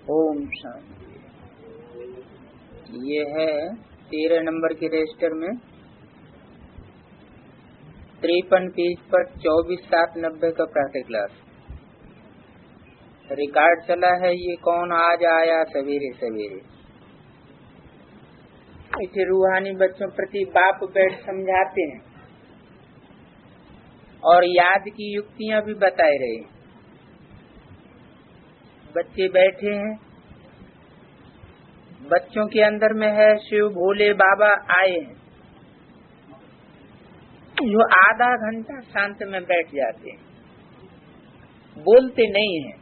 ओम शांति। ये है 13 नंबर के रजिस्टर में 53 पेज पर 24/7/90 का प्रातः क्लास रिकॉर्ड चला है। ये कौन आज आया सवेरे सवेरे। इसे रूहानी बच्चों प्रति बाप बैठ समझाते हैं और याद की युक्तियां भी बताए रहे। बच्चे बैठे हैं, बच्चों के अंदर में है शिव भोले बाबा आए हैं, जो आधा घंटा शांत में बैठ जाते हैं, बोलते नहीं हैं।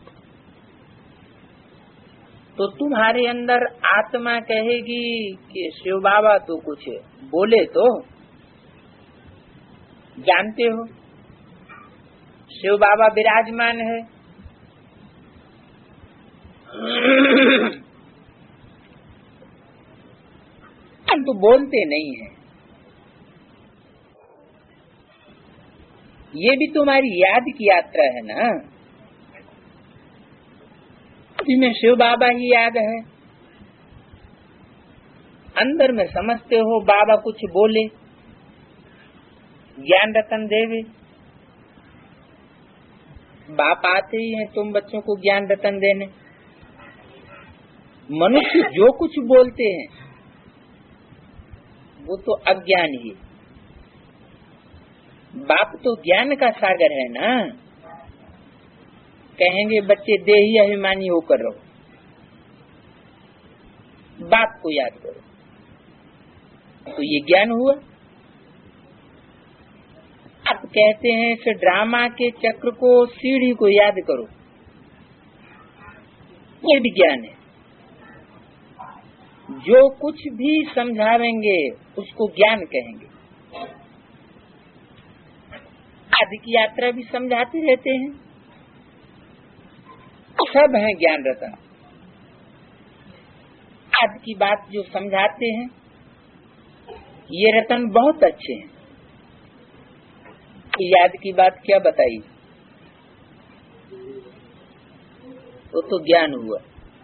तो तुम्हारे अंदर आत्मा कहेगी कि शिव बाबा तो कुछ बोले तो जानते हो, शिव बाबा विराजमान है। तो बोलते नहीं है। ये भी तुम्हारी याद की यात्रा है ना, जिसमें शिव बाबा ही याद है। अंदर में समझते हो बाबा कुछ बोले, ज्ञान रतन देवे। बाप आते ही हैं तुम बच्चों को ज्ञान रतन देने। मनुष्य जो कुछ बोलते हैं वो तो अज्ञान ही। बाप तो ज्ञान का सागर है ना। कहेंगे बच्चे देही अभिमानी होकर रहो, बाप को याद करो, तो ये ज्ञान हुआ। अब कहते हैं इस ड्रामा के चक्र को, सीढ़ी को याद करो, ये भी ज्ञान है। जो कुछ भी समझावेंगे उसको ज्ञान कहेंगे। आदि की यात्रा भी समझाते रहते हैं, सब हैं ज्ञान रतन। आदि की बात जो समझाते हैं ये रतन बहुत अच्छे हैं। याद की बात क्या बताई, तो ज्ञान हुआ।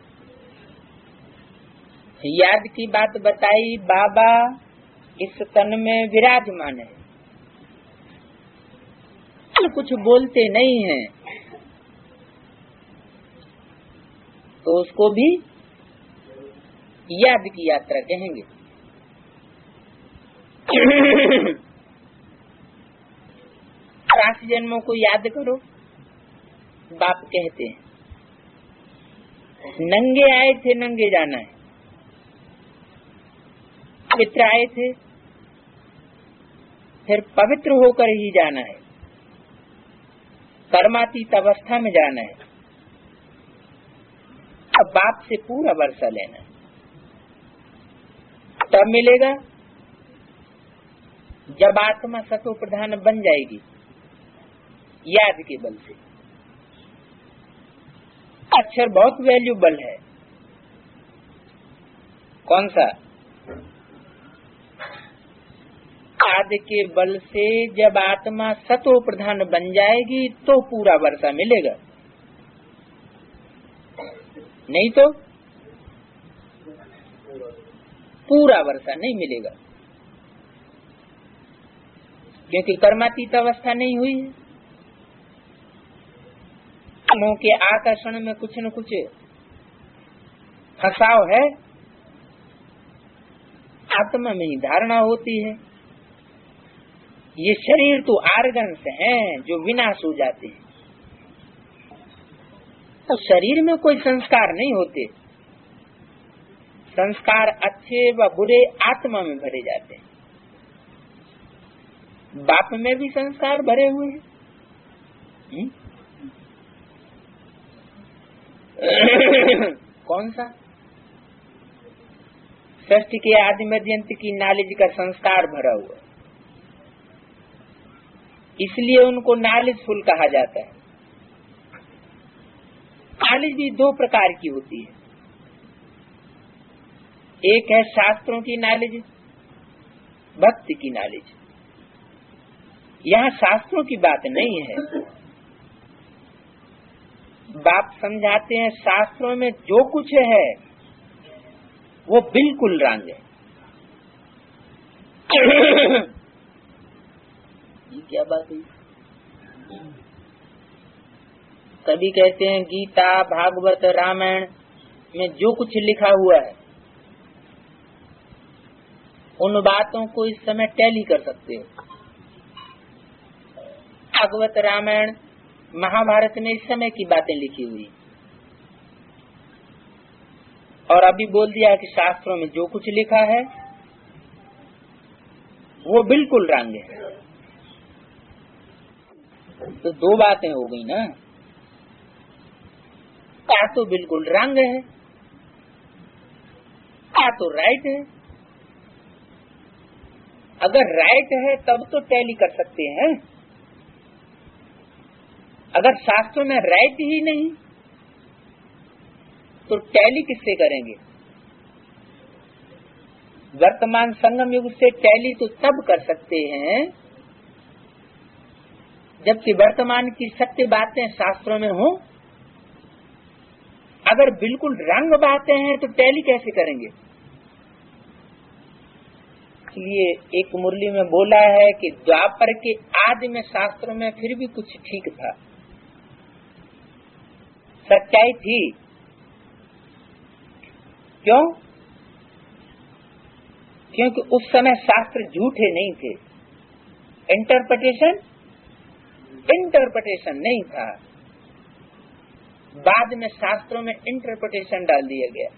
याद की बात बताई, बाबा इस तन में विराजमान है, कुछ बोलते नहीं हैं, तो उसको भी याद की यात्रा कहेंगे। 80 जन्मों को याद करो, बाप कहते हैं। नंगे आए थे नंगे जाना है, पवित्र आए थे फिर पवित्र होकर ही जाना है, कर्मातीत अवस्था में जाना है। अब बाप से पूरा वर्षा लेना है, तब मिलेगा जब आत्मा सतो प्रधान बन जाएगी याद के बल से। अक्षर बहुत वैल्यूबल है। कौन सा? आदि के बल से जब आत्मा सतो प्रधान बन जाएगी तो पूरा वर्षा मिलेगा, नहीं तो पूरा वर्षा नहीं मिलेगा, क्योंकि कर्मातीत अवस्था नहीं हुई है। कामों के आकर्षण में कुछ न कुछ फंसाव है, आत्मा में ही धारणा होती है। ये शरीर तो आर्गन्स हैं जो विनाश हो जाते हैं, तो शरीर में कोई संस्कार नहीं होते। संस्कार अच्छे व बुरे आत्मा में भरे जाते हैं। बाप में भी संस्कार भरे हुए हैं। कौन सा? षष्ठी के आदि मध्यंत की नॉलेज का संस्कार भरा हुआ, इसलिए उनको नॉलेजफुल कहा जाता है। नॉलेज भी दो प्रकार की होती है, एक है शास्त्रों की नॉलेज, भक्ति की नॉलेज। यहाँ शास्त्रों की बात नहीं है, बाप समझाते हैं शास्त्रों में जो कुछ है वो बिल्कुल रंग है। ये क्या बात है? कभी कहते हैं गीता, भागवत, रामायण में जो कुछ लिखा हुआ है उन बातों को इस समय टैली कर सकते हो। भागवत, रामायण, महाभारत में इस समय की बातें लिखी हुई, और अभी बोल दिया कि शास्त्रों में जो कुछ लिखा है वो बिल्कुल रंग है। तो दो बातें हो गई ना, या तो बिल्कुल रंग है या तो राइट है। अगर राइट है तब तो टैली कर सकते हैं, अगर शास्त्रों में राइट ही नहीं तो टैली किससे करेंगे? वर्तमान संगम युग से टैली तो तब कर सकते हैं जबकि वर्तमान की सत्य बातें शास्त्रों में हो। अगर बिल्कुल रंग बातें हैं तो टैली कैसे करेंगे? इसलिए एक मुरली में बोला है कि द्वापर के आदि में शास्त्रों में फिर भी कुछ ठीक था, सच्चाई थी। क्यों? क्योंकि उस समय शास्त्र झूठे नहीं थे, इंटरप्रिटेशन नहीं था। बाद में शास्त्रों में इंटरप्रिटेशन डाल दिया गया,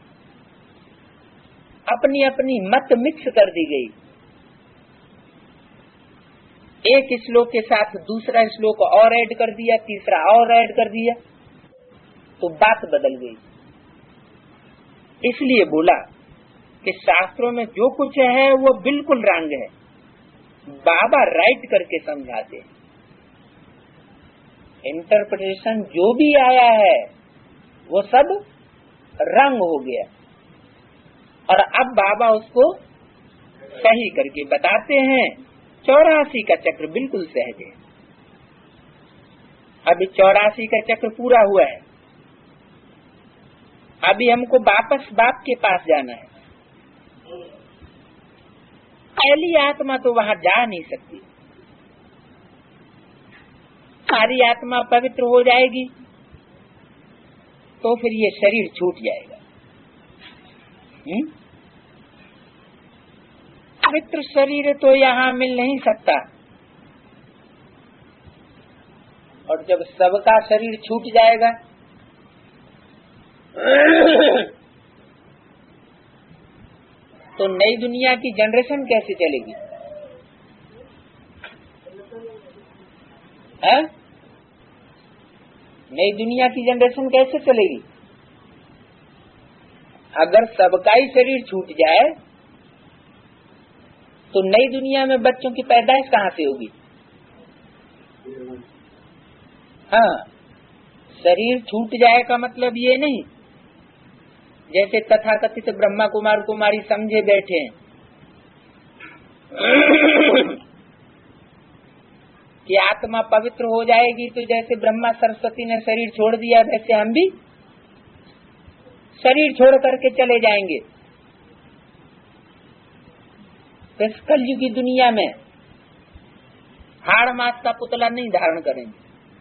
अपनी अपनी मत मिक्स कर दी गई। एक श्लोक के साथ दूसरा श्लोक और ऐड कर दिया, तीसरा और ऐड कर दिया, तो बात बदल गई। इसलिए बोला कि शास्त्रों में जो कुछ है वो बिल्कुल रंग है। बाबा राइट करके समझाते हैं। इंटरप्रिटेशन जो भी आया है वो सब रंग हो गया, और अब बाबा उसको सही करके बताते हैं। 84 का चक्र बिल्कुल सहज है। अभी 84 का चक्र पूरा हुआ है, अभी हमको वापस बाप के पास जाना है। पहली आत्मा तो वहां जा नहीं सकती, सारी आत्मा पवित्र हो जाएगी तो फिर ये शरीर छूट जाएगा। पवित्र शरीर तो यहाँ मिल नहीं सकता, और जब सबका शरीर छूट जाएगा तो नई दुनिया की जनरेशन कैसे चलेगी? है? नई दुनिया की जनरेशन कैसे चलेगी? अगर सबका ही शरीर छूट जाए तो नई दुनिया में बच्चों की पैदाइश कहाँ से होगी? हाँ, शरीर छूट जाए का मतलब ये नहीं जैसे तथाकथित ब्रह्मा कुमार कुमारी समझे बैठे हैं कि आत्मा पवित्र हो जाएगी तो जैसे ब्रह्मा सरस्वती ने शरीर छोड़ दिया वैसे हम भी शरीर छोड़ करके चले जाएंगे। तो इस कलयुगी दुनिया में हाड़ मास का पुतला नहीं धारण करेंगे,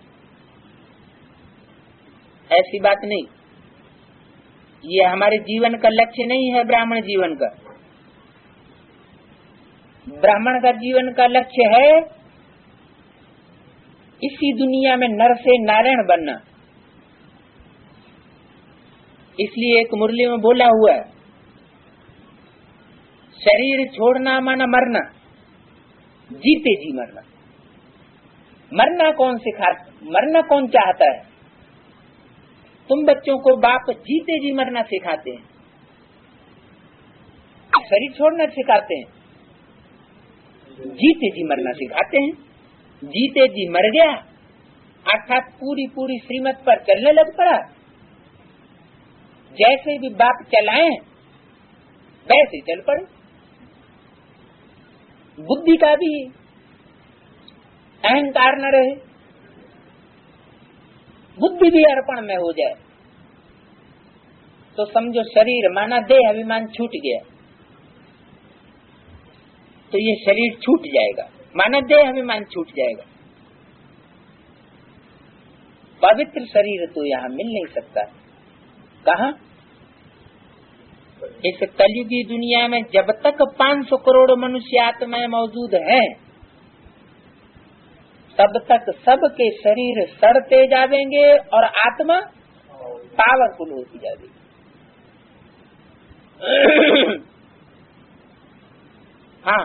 ऐसी बात नहीं। ये हमारे जीवन का लक्ष्य नहीं है। ब्राह्मण जीवन का, ब्राह्मण का जीवन का लक्ष्य है इसी दुनिया में नर से नारायण बनना। इसलिए एक मुरली में बोला हुआ है, शरीर छोड़ना माना मरना, जीते जी मरना। मरना कौन चाहता है? तुम बच्चों को बाप जीते जी मरना सिखाते हैं, शरीर छोड़ना सिखाते हैं, जीते जी मरना सिखाते हैं। जीते जी मर गया अर्थात पूरी श्रीमत पर चलने लग पड़ा। जैसे भी बाप चलाएं वैसे चल पड़े। बुद्धि का भी अहंकार न रहे, बुद्धि भी अर्पण में हो जाए तो समझो शरीर माना देह अभिमान छूट गया, तो ये शरीर छूट जाएगा, माना देह अभिमान छूट जाएगा। पवित्र शरीर तो यहाँ मिल नहीं सकता। कहाँ? इस कलयुगी दुनिया में जब तक 500 करोड़ मनुष्य आत्माएं मौजूद हैं, तब तक सबके शरीर सड़ते जाएंगे और आत्मा पावरफुल होती जाएगी। हाँ,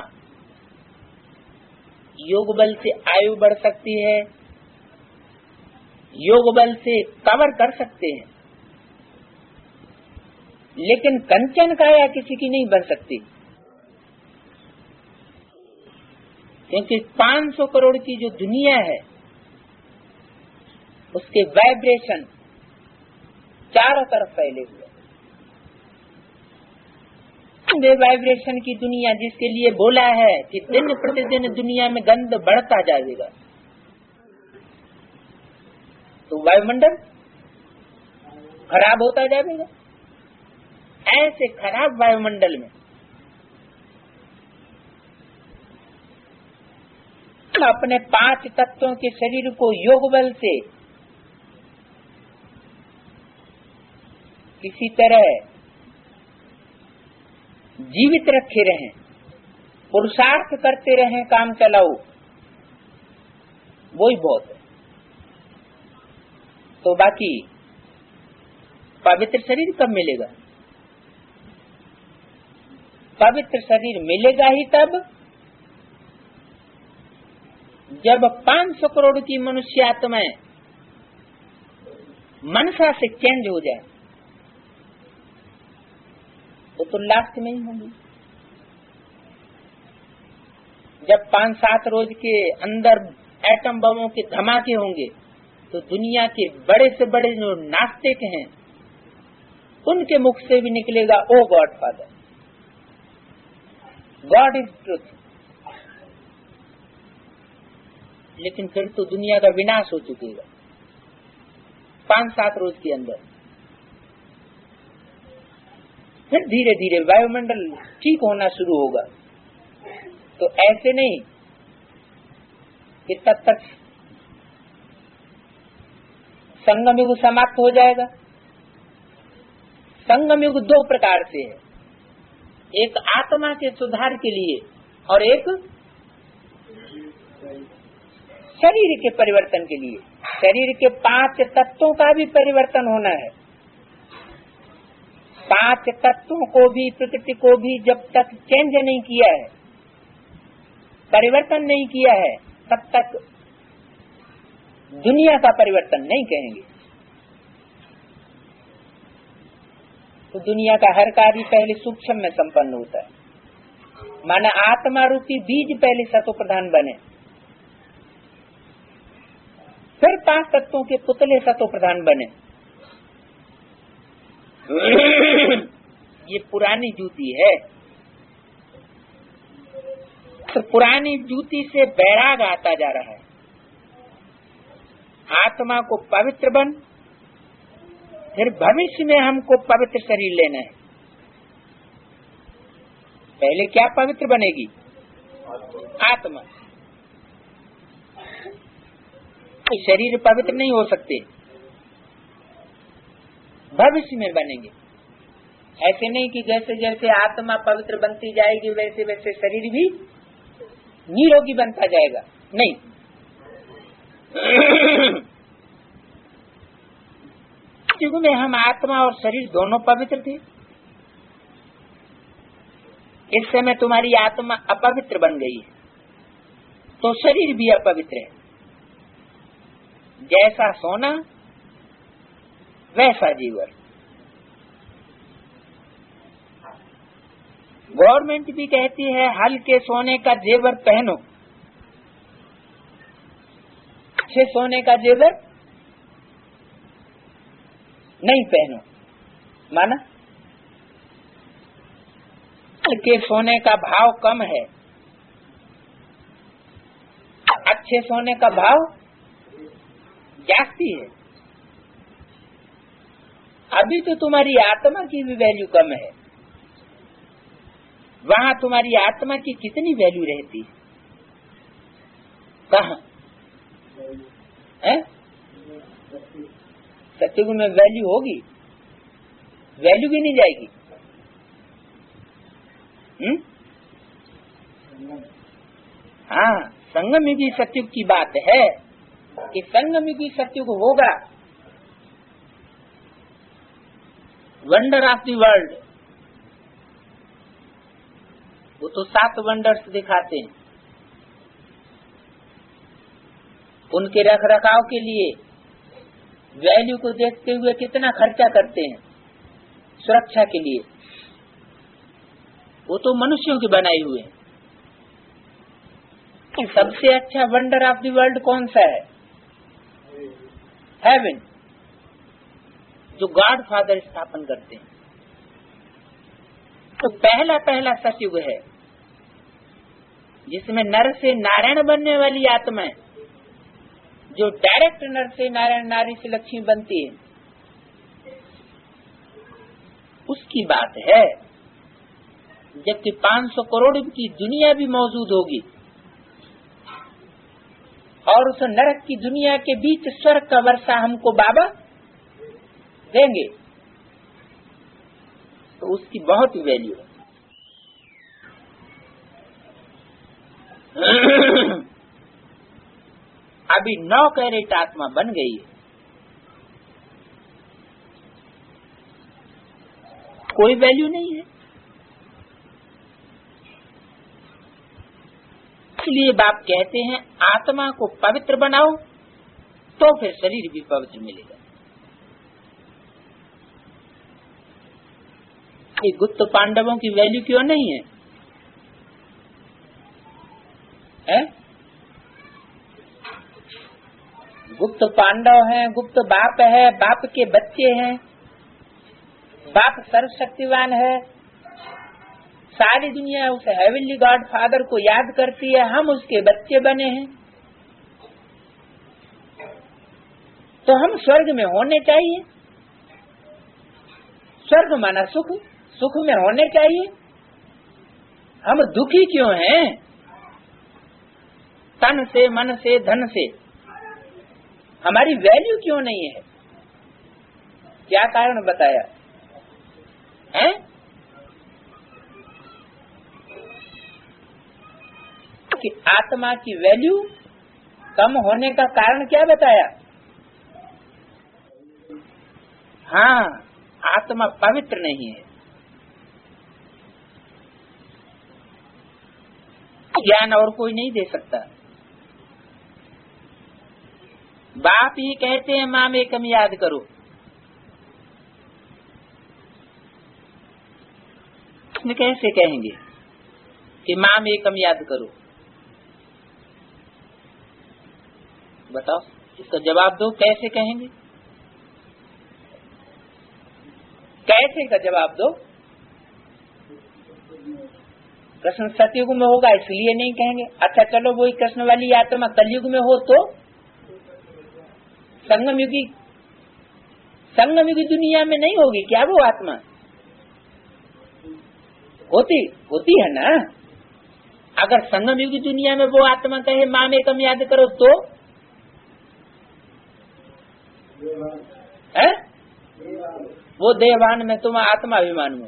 योग बल से आयु बढ़ सकती है, योग बल से कवर कर सकते हैं, लेकिन कंचन काया किसी की नहीं बन सकती, क्योंकि 500 करोड़ की जो दुनिया है उसके वाइब्रेशन चारों तरफ फैले हुए। वे वाइब्रेशन की दुनिया जिसके लिए बोला है कि दिन प्रतिदिन दुनिया में गंध बढ़ता जाएगा, तो वायुमंडल खराब होता जाएगा। ऐसे खराब वायुमंडल में अपने 5 तत्वों के शरीर को योग बल से किसी तरह जीवित रखे रहें, पुरुषार्थ करते रहें, काम चलाओ, वो ही बहुत है। तो बाकी पवित्र शरीर कब मिलेगा? पवित्र शरीर मिलेगा ही तब जब 500 करोड़ की मनुष्य आत्माएं मनसा से चेंज हो जाए, तो लास्ट में ही होंगी। जब 5-7 रोज के अंदर एटम बमों के धमाके होंगे, तो दुनिया के बड़े से बड़े जो नास्तिक हैं उनके मुख से भी निकलेगा, oh God father, God is truth. लेकिन फिर तो दुनिया का विनाश हो चुकेगा 5-7 रोज के अंदर। फिर धीरे धीरे वायुमंडल ठीक होना शुरू होगा। तो ऐसे नहीं कि तब तक संगम युग समाप्त हो जाएगा। संगम युग 2 प्रकार से है, एक आत्मा के सुधार के लिए और एक शरीर के परिवर्तन के लिए। शरीर के 5 तत्वों का भी परिवर्तन होना है। 5 तत्वों को भी, प्रकृति को भी जब तक चेंज नहीं किया है, परिवर्तन नहीं किया है, तब तक दुनिया का परिवर्तन नहीं कहेंगे। तो दुनिया का हर कार्य पहले सूक्ष्म में संपन्न होता है। माना आत्मा रूपी बीज पहले सतो प्रधान बने, फिर 5 तत्वों के पुतले सतो प्रधान बने। ये पुरानी जूती है, तो पुरानी जूती से बैराग आता जा रहा है। आत्मा को पवित्र बन, फिर भविष्य में हमको पवित्र शरीर लेना है। पहले क्या पवित्र बनेगी? आत्मा। शरीर पवित्र नहीं हो सकते, भविष्य में बनेंगे। ऐसे नहीं कि जैसे जैसे आत्मा पवित्र बनती जाएगी वैसे वैसे शरीर भी निरोगी बनता जाएगा, नहीं। युग में हम आत्मा और शरीर दोनों पवित्र थे। इस समय तुम्हारी आत्मा अपवित्र बन गई है, तो शरीर भी अपवित्र है। जैसा सोना वैसा जीवन। गवर्नमेंट भी कहती है हल्के सोने का जेवर पहनो, अच्छे सोने का जेवर नहीं पहनो। माना हल्के सोने का भाव कम है, अच्छे सोने का भाव जास्ती है। अभी तो तुम्हारी आत्मा की भी वैल्यू कम है, वहाँ तुम्हारी आत्मा की कितनी वैल्यू रहती है? कहाँ है? सत्युग में वैल्यू होगी? वैल्यू भी नहीं जाएगी। हाँ, संगम युगी सत्युग की बात है कि संगम युगी सत्युग होगा। वंडर ऑफ द वर्ल्ड, वो तो 7 वंडर्स दिखाते हैं, उनके रख रखाव के लिए वैल्यू को देखते हुए कितना खर्चा करते हैं सुरक्षा के लिए, वो तो मनुष्यों के बनाए हुए हैं। सबसे अच्छा वंडर ऑफ द वर्ल्ड कौन सा है? हेवन, जो गॉड फादर स्थापन करते हैं। तो पहला सतयुग है जिसमें नर से नारायण बनने वाली आत्मा है, जो डायरेक्ट नर से नारायण, नारी से लक्ष्मी बनती है, उसकी बात है। जबकि 500 करोड़ की दुनिया भी मौजूद होगी और उस नरक की दुनिया के बीच स्वर्ग का वर्षा हमको बाबा देंगे, तो उसकी बहुत ही वैल्यू है। अभी 9 कैरेट आत्मा बन गई है, कोई वैल्यू नहीं है। इसलिए बाप कहते हैं आत्मा को पवित्र बनाओ तो फिर शरीर भी पवित्र मिलेगा। ये गुप्त पांडवों की वैल्यू क्यों नहीं है? गुप्त पांडव हैं, गुप्त बाप है, बाप के बच्चे हैं, बाप सर्वशक्तिवान है, सारी दुनिया उस हेवनली गॉड फादर को याद करती है, हम उसके बच्चे बने हैं, तो हम स्वर्ग में होने चाहिए। स्वर्ग माना सुख, सुख में होने चाहिए। हम दुखी क्यों हैं? तन से, मन से, धन से हमारी वैल्यू क्यों नहीं है? क्या कारण बताया है? कि आत्मा की वैल्यू कम होने का कारण क्या बताया? हाँ, आत्मा पवित्र नहीं है। ज्ञान और कोई नहीं दे सकता। बाप ही कहते हैं माम एकम याद करो। इसमें कैसे कहेंगे कि माम एकम याद करो? बताओ, इसका जवाब दो, कैसे कहेंगे? कैसे का जवाब दो? कृष्ण सतयुग में होगा इसलिए नहीं कहेंगे। अच्छा चलो, वही कृष्ण वाली आत्मा कलयुग में हो तो संगम युगी दुनिया में नहीं होगी क्या वो आत्मा? होती है ना। अगर संगम युगी दुनिया में वो आत्मा कहे माँ में कम याद करो तो है? वो देवान में तुम आत्मा अभिमान में।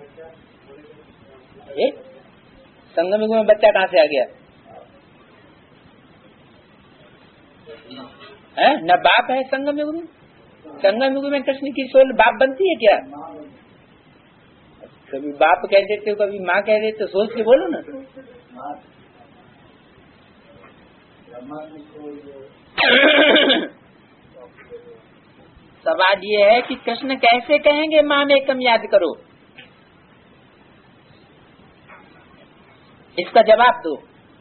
संगम युग में बच्चा कहाँ से आ गया है? न बाप है संगम युग में। संगम युग में कृष्ण की सोल बाप बनती है क्या? कभी बाप कह देते हो, कभी माँ कह देते हो, सोच के बोलो ना। सवाल ये है कि कृष्ण कैसे कहेंगे माँ में कम याद करो? इसका जवाब दो।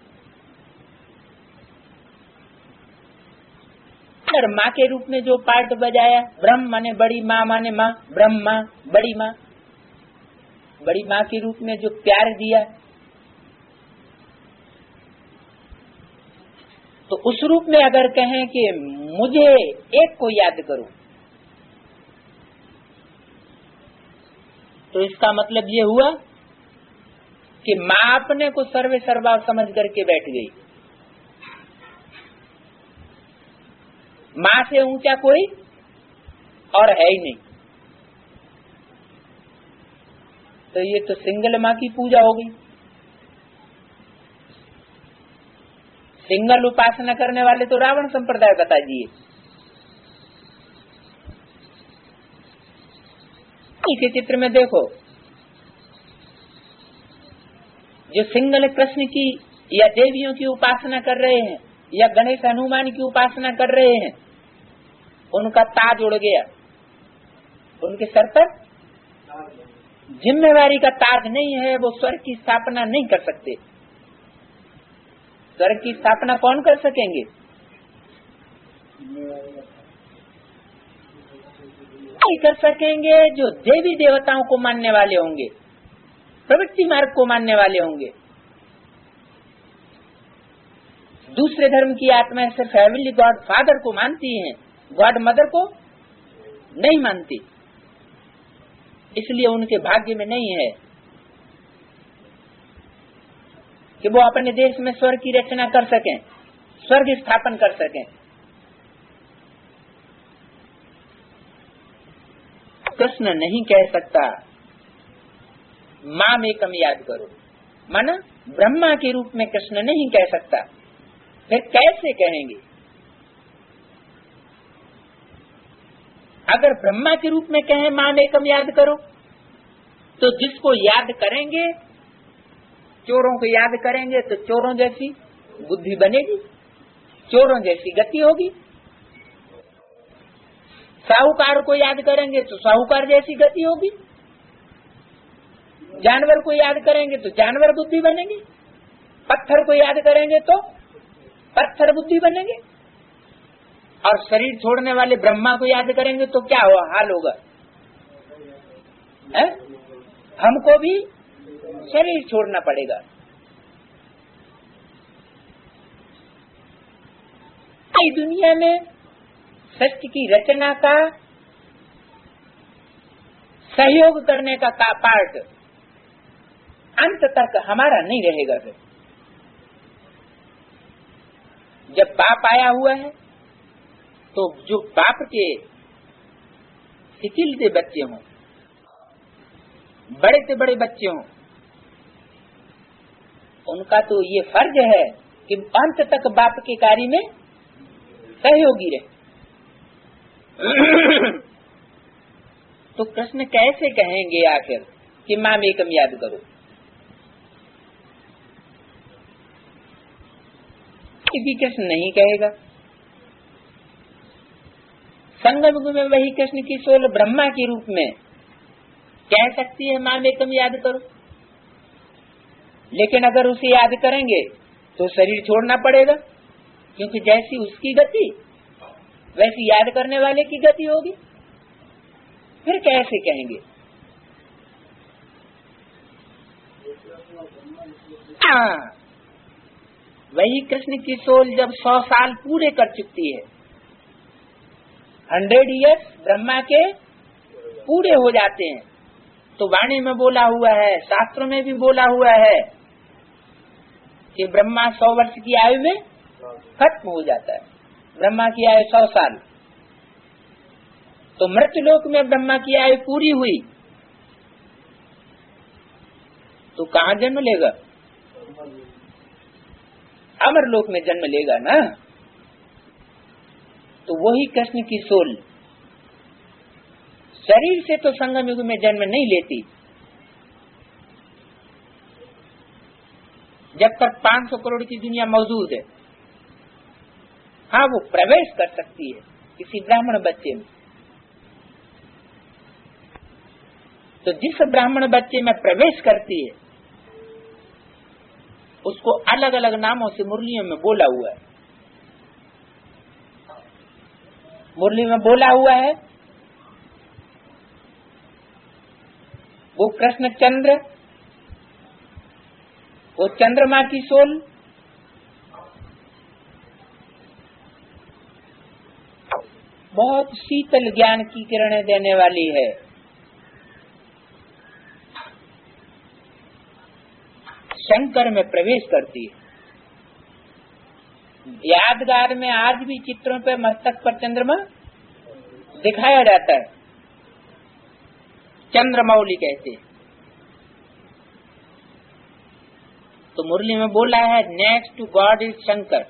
अगर माँ के रूप में जो पार्ट बजाया, ब्रह्म माने बड़ी माँ, माने माँ, ब्रह्मा बड़ी माँ, बड़ी माँ के रूप में जो प्यार दिया, तो उस रूप में अगर कहें कि मुझे एक को याद करो, तो इसका मतलब ये हुआ कि माँ अपने को सर्वे सर्वा समझ करके बैठ गई। माँ से ऊंचा कोई और है ही नहीं। तो ये तो सिंगल माँ की पूजा हो गई। सिंगल उपासना करने वाले तो रावण संप्रदाय बता दिए। इसी चित्र में देखो, जो सिंगल कृष्ण की या देवियों की उपासना कर रहे हैं या गणेश हनुमान की उपासना कर रहे हैं, उनका ताज उड़ गया। उनके सर पर जिम्मेवारी का ताज नहीं है, वो स्वर्ग की स्थापना नहीं कर सकते। स्वर्ग की स्थापना कौन कर सकेंगे? नहीं कर सकेंगे जो देवी देवताओं को मानने वाले होंगे, प्रवृत्ति मार्ग को मानने वाले होंगे। दूसरे धर्म की आत्माएं सिर्फ हेवनली गॉड फादर को मानती हैं, गॉड मदर को नहीं मानती, इसलिए उनके भाग्य में नहीं है कि वो अपने देश में स्वर्ग की रचना कर सकें, स्वर्ग स्थापन कर सकें। कृष्ण नहीं कह सकता माम एकम याद करो, माना ब्रह्मा के रूप में कृष्ण नहीं कह सकता। फिर कैसे कहेंगे? अगर ब्रह्मा के रूप में कहें माम एकम याद करो, तो जिसको याद करेंगे, चोरों को याद करेंगे तो चोरों जैसी बुद्धि बनेगी, चोरों जैसी गति होगी। साहूकार को याद करेंगे तो साहूकार जैसी गति होगी। जानवर को याद करेंगे तो जानवर बुद्धि बनेगी। पत्थर को याद करेंगे तो पत्थर बुद्धि बनेंगे। और शरीर छोड़ने वाले ब्रह्मा को याद करेंगे तो क्या हुआ हाल होगा? हमको भी शरीर छोड़ना पड़ेगा। इस दुनिया में सृष्टि की रचना का सहयोग करने का पार्ट अंत तक हमारा नहीं रहेगा। फिर जब बाप आया हुआ है तो जो बाप के शिथिल से बच्चे हों, बड़े से बड़े बच्चे हों, उनका तो ये फर्ज है कि अंत तक बाप के कार्य में सहयोगी रहे। तो कृष्ण कैसे कहेंगे आखिर कि माम एकम याद करो? भी कृष्ण नहीं कहेगा। संगम युग में वही कृष्ण की सोल ब्रह्मा के रूप में कह सकती है माम एकम याद करो, लेकिन अगर उसे याद करेंगे तो शरीर छोड़ना पड़ेगा, क्योंकि जैसी उसकी गति वैसी याद करने वाले की गति होगी। फिर कैसे कहेंगे? वही कृष्ण की सोल जब 100 साल पूरे कर चुकती है, 100 ईयर्स ब्रह्मा के पूरे हो जाते हैं, तो वाणी में बोला हुआ है, शास्त्रों में भी बोला हुआ है कि ब्रह्मा 100 वर्ष की आयु में खत्म हो जाता है। ब्रह्मा की आयु 100 साल। तो मृत्युलोक में ब्रह्मा की आयु पूरी हुई तो कहाँ जन्म लेगा? अमरलोक में जन्म लेगा ना। तो वही कृष्ण की सोल शरीर से तो संगम युग में जन्म नहीं लेती। जब तक 500 करोड़ की दुनिया मौजूद है, हाँ वो प्रवेश कर सकती है किसी ब्राह्मण बच्चे में। तो जिस ब्राह्मण बच्चे में प्रवेश करती है उसको अलग अलग नामों से मुरलियों में बोला हुआ है। मुरली में बोला हुआ है वो कृष्ण चंद्र, वो चंद्रमा की सोल, बहुत शीतल ज्ञान की किरणें देने वाली है। शंकर में प्रवेश करती है। यादगार में आज भी चित्रों पे मस्तक पर चंद्रमा दिखाया जाता है, चंद्रमौली कहते हैं। तो मुरली में बोला है next to God is Shankar.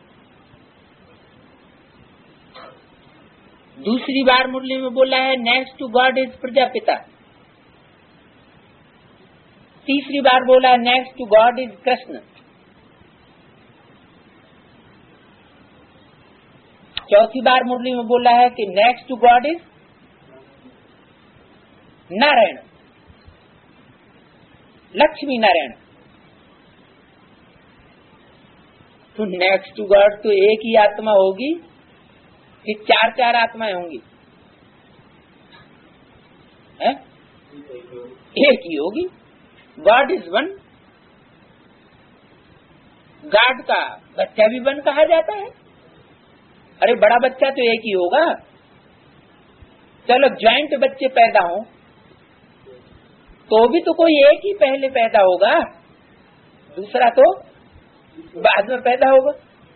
दूसरी बार मुरली में बोला है next to God is Prajapita. तीसरी बार बोला है next to God is Krishna. चौथी बार मुरली में बोला है कि next to God is Narayan, Lakshmi Narayan. तो नेक्स्ट टू गॉड तो एक ही आत्मा होगी कि चार चार आत्माएं होंगी? एक ही होगी। God is one. गॉड का बच्चा भी वन कहा जाता है। अरे बड़ा बच्चा तो एक ही होगा। चलो ज्वाइंट बच्चे पैदा हो तो भी तो कोई एक ही पहले पैदा होगा, दूसरा तो बाद में पैदा होगा।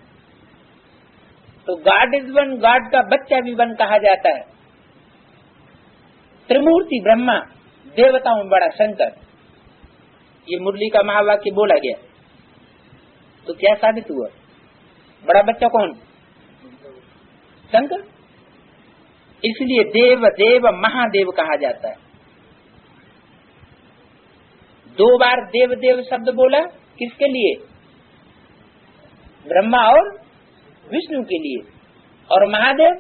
तो गॉड इज वन, गॉड का बच्चा भी वन कहा जाता है। त्रिमूर्ति ब्रह्मा, देवताओं में बड़ा शंकर, ये मुरली का महावाक्य बोला गया। तो क्या साबित हुआ? बड़ा बच्चा कौन? शंकर। इसलिए देव देव महादेव कहा जाता है। दो बार देव देव शब्द बोला, किसके लिए? ब्रह्मा और विष्णु के लिए, और महादेव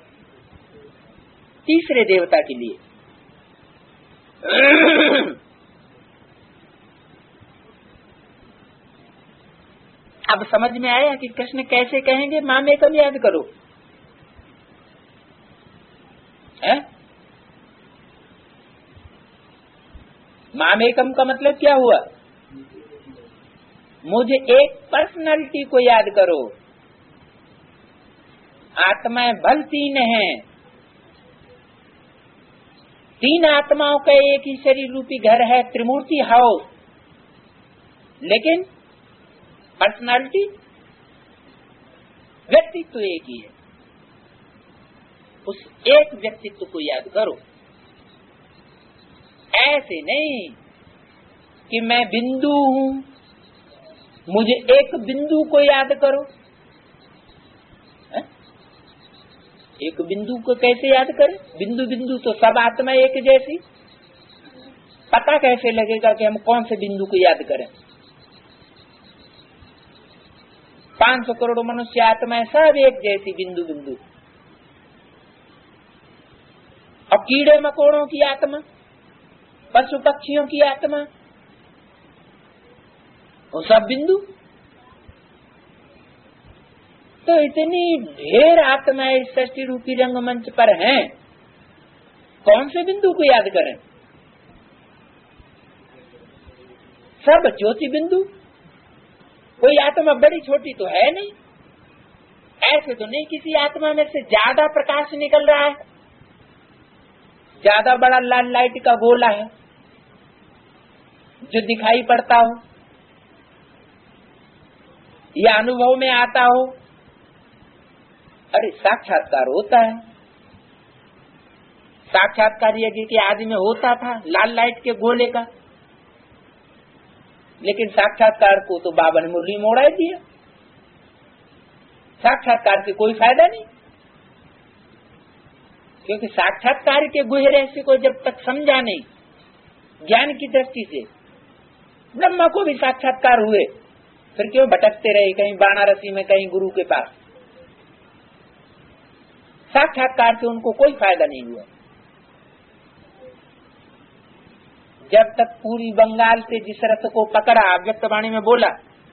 तीसरे देवता के लिए। अब समझ में आया कि कृष्ण कैसे कहेंगे मामेकम याद करो, है? मामेकम का मतलब क्या हुआ? मुझे एक पर्सनालिटी को याद करो। आत्माएं भल तीन हैं, तीन आत्माओं का एक ही शरीर रूपी घर है, त्रिमूर्ति हाउस, लेकिन पर्सनालिटी व्यक्तित्व एक ही है। उस एक व्यक्तित्व को याद करो। ऐसे नहीं कि मैं बिंदु हूं, मुझे एक बिंदु को याद करो। एक बिंदु को कैसे याद करें? बिंदु बिंदु तो सब आत्मा एक जैसी। पता कैसे लगेगा कि हम कौन से बिंदु को याद करें? 500 करोड़ मनुष्य आत्माएं सब एक जैसी, बिंदु बिंदु। और कीड़े मकोड़ों की आत्मा, पशु पक्षियों की आत्मा, वो सब बिंदु। तो इतनी ढेर आत्माएं इस सृष्टि रूपी रंगमंच पर हैं, कौन से बिंदु को याद करें? सब ज्योति बिंदु। कोई आत्मा बड़ी छोटी तो है नहीं। ऐसे तो नहीं किसी आत्मा में से ज्यादा प्रकाश निकल रहा है, ज्यादा बड़ा लाल लाइट का गोला है जो दिखाई पड़ता हो या अनुभव में आता हो। अरे साक्षात्कार होता है। साक्षात्कार यज्ञ के आदि में होता था लाल लाइट के गोले का, लेकिन साक्षात्कार को तो बाबा ने मुरली में उड़ा दिया। साक्षात्कार से कोई फायदा नहीं, क्योंकि साक्षात्कार के गुह्य रहस्य को जब तक समझा नहीं ज्ञान की दृष्टि से। ब्रह्मा को भी साक्षात्कार हुए, फिर क्यों भटकते रहे कहीं वाराणसी में, कहीं गुरु के पास? साक्षात्कार से उनको कोई फायदा नहीं हुआ। जब तक पूरी बंगाल से जिस रथ को पकड़ा, अव्यक्तवाणी में बोला,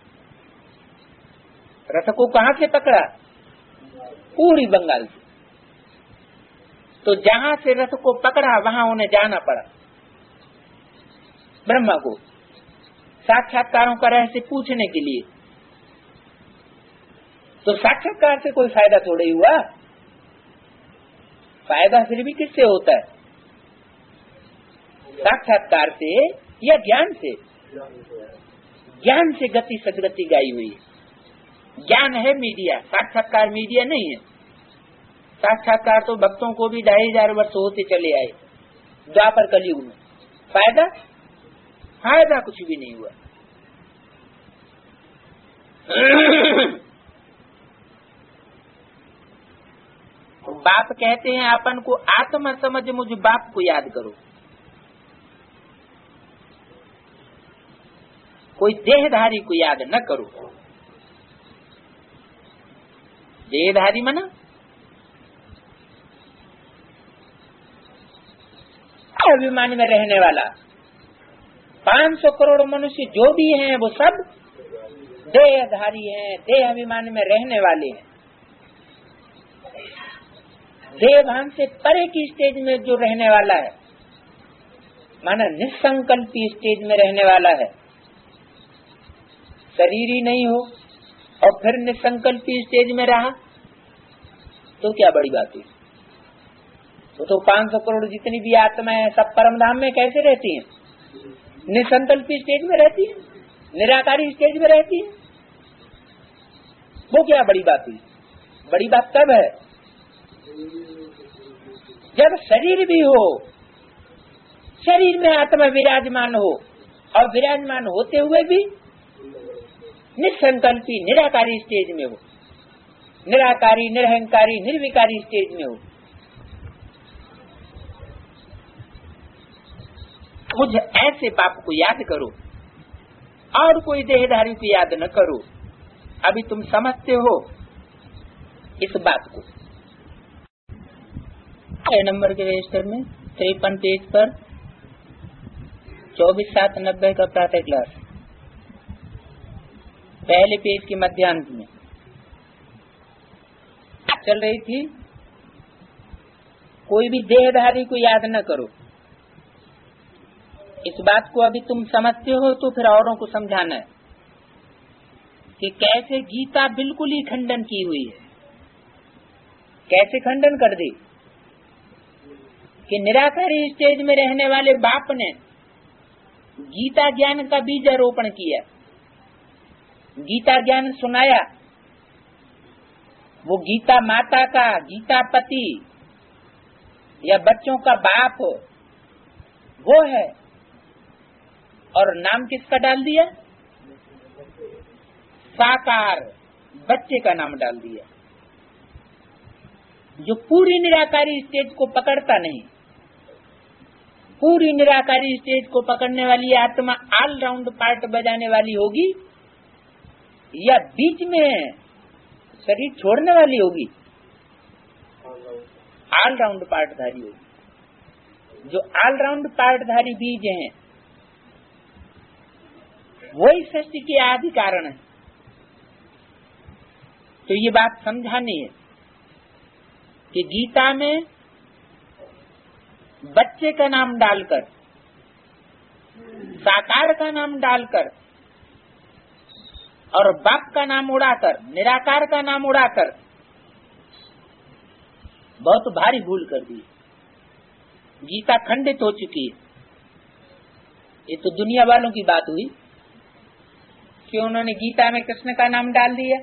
रथ को कहां से पकड़ा? पूरी बंगाल से। तो जहां से रथ को पकड़ा वहां उन्हें जाना पड़ा ब्रह्मा को, साक्षात्कारों का रहस्य पूछने के लिए। तो साक्षात्कार से कोई फायदा थोड़ा ही हुआ। फायदा फिर भी किससे होता है? साक्षात्कार से या ज्ञान से? ज्ञान से गति सदगति गाई हुई है। ज्ञान है मीडिया, साक्षात्कार मीडिया नहीं है। साक्षात्कार तो भक्तों को भी 2500 वर्ष होते चले आए द्वापर कलयुग में। फायदा कुछ भी नहीं हुआ। तो बाप कहते हैं अपन को आत्मा समझ मुझ बाप को याद करो। कोई देहधारी को याद न करो। देहधारी मना अभिमान में रहने वाला। 500 करोड़ मनुष्य जो भी हैं वो सब देहधारी हैं, देह अभिमान में रहने वाले हैं। देहभान से परे की स्टेज में जो रहने वाला है, माना निसंकल्पी स्टेज में रहने वाला है, शरीर ही नहीं हो और फिर निसंकल्पी स्टेज में रहा तो क्या बड़ी बात है। तो 500 करोड़ जितनी भी आत्मा है सब परमधाम में कैसे रहती हैं? निसंकल्पी स्टेज में रहती है, निराकारी स्टेज में रहती है। वो क्या बड़ी बात हुई? बड़ी बात कब है? जब शरीर भी हो, शरीर में आत्मा विराजमान हो और विराजमान होते हुए भी निसंकल्पी निराकारी स्टेज में हो, निराकारी निरहंकारी निर्विकारी स्टेज में हो। मुझे ऐसे बाप को याद करो और कोई देहधारी को याद न करो। अभी तुम समझते हो इस बात को। 6 नंबर के रजिस्टर में 53 पेज पर 24/7/90 का प्रातः क्लास, पहले पेज के मध्यांत में चल रही थी। कोई भी देहधारी को याद न करो। इस बात को अभी तुम समझते हो तो फिर औरों को समझाना है कि कैसे गीता बिल्कुल ही खंडन की हुई है। कैसे खंडन कर दी कि निराकारी स्टेज में रहने वाले बाप ने गीता ज्ञान का बीजारोपण किया, गीता ज्ञान सुनाया। वो गीता माता का, गीता पति या बच्चों का बाप वो है, और नाम किसका डाल दिया? साकार, बच्चे का नाम डाल दिया, जो पूरी निराकारी स्टेज को पकड़ता नहीं। पूरी निराकारी स्टेज को पकड़ने वाली आत्मा ऑलराउंड पार्ट बजाने वाली होगी या बीच में शरीर छोड़ने वाली होगी? ऑलराउंड पार्टधारी होगी। जो ऑलराउंड पार्टधारी बीज हैं वही सृष्टि के आदि कारण है। तो ये बात समझानी है कि गीता में बच्चे का नाम डालकर, साकार का नाम डालकर और बाप का नाम उड़ाकर, निराकार का नाम उड़ाकर बहुत भारी भूल कर दी। गीता खंडित हो चुकी है। ये तो दुनिया वालों की बात हुई कि उन्होंने गीता में कृष्ण का नाम डाल दिया।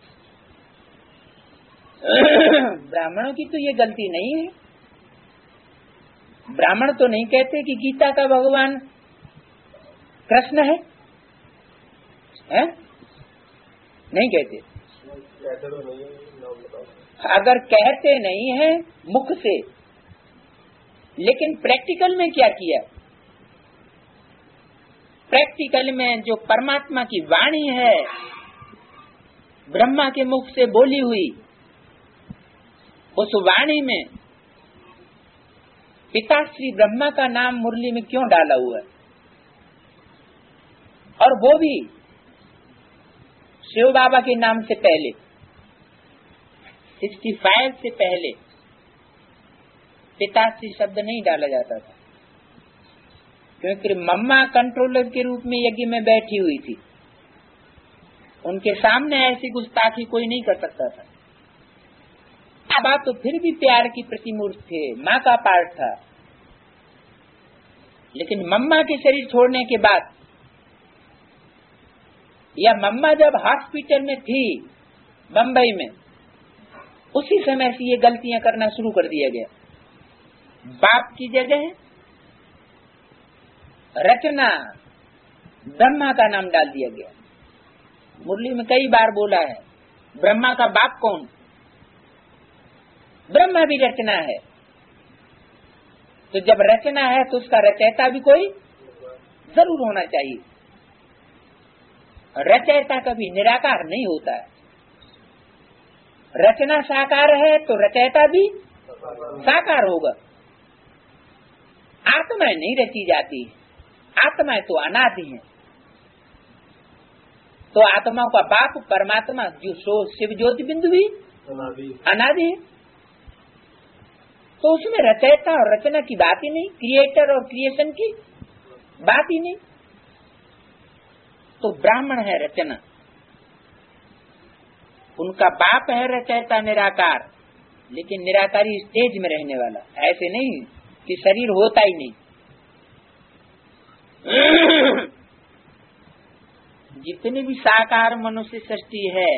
ब्राह्मणों की तो ये गलती नहीं है। ब्राह्मण तो नहीं कहते कि गीता का भगवान कृष्ण है? नहीं कहते। अगर कहते नहीं है मुख से, लेकिन प्रैक्टिकल में क्या किया? प्रैक्टिकल में जो परमात्मा की वाणी है, ब्रह्मा के मुख से बोली हुई, उस वाणी में पिताश्री ब्रह्मा का नाम मुरली में क्यों डाला हुआ है? और वो भी शिव बाबा के नाम से पहले, 65 से पहले पिताश्री शब्द नहीं डाला जाता था, क्योंकि मम्मा कंट्रोलर के रूप में यज्ञ में बैठी हुई थी। उनके सामने ऐसी गुस्ताखी कोई नहीं कर सकता था। बाबा तो फिर भी प्यार की प्रतिमूर्ति थे, माँ का पार्ट था। लेकिन मम्मा के शरीर छोड़ने के बाद या मम्मा जब हॉस्पिटल में थी बम्बई में, उसी समय से ये गलतियां करना शुरू कर दिया गया। बाप की जगह रचना ब्रह्मा का नाम डाल दिया गया। मुरली में कई बार बोला है, ब्रह्मा का बाप कौन? ब्रह्मा भी रचना है, तो जब रचना है तो उसका रचयिता भी कोई जरूर होना चाहिए। रचयिता कभी निराकार नहीं होता है। रचना साकार है तो रचयिता भी साकार होगा। आत्माएं नहीं रची जाती, आत्माएं तो अनादि हैं। तो आत्माओं का बाप परमात्मा जो शिव ज्योति बिंदु भी अनादि है, तो उसमें रचयिता और रचना की बात ही नहीं, क्रिएटर और क्रिएशन की बात ही नहीं। तो ब्राह्मण है रचना, उनका बाप है रचयिता निराकार, लेकिन निराकारी स्टेज में रहने वाला, ऐसे नहीं कि शरीर होता ही नहीं। जितनी भी साकार मनुष्य सृष्टि है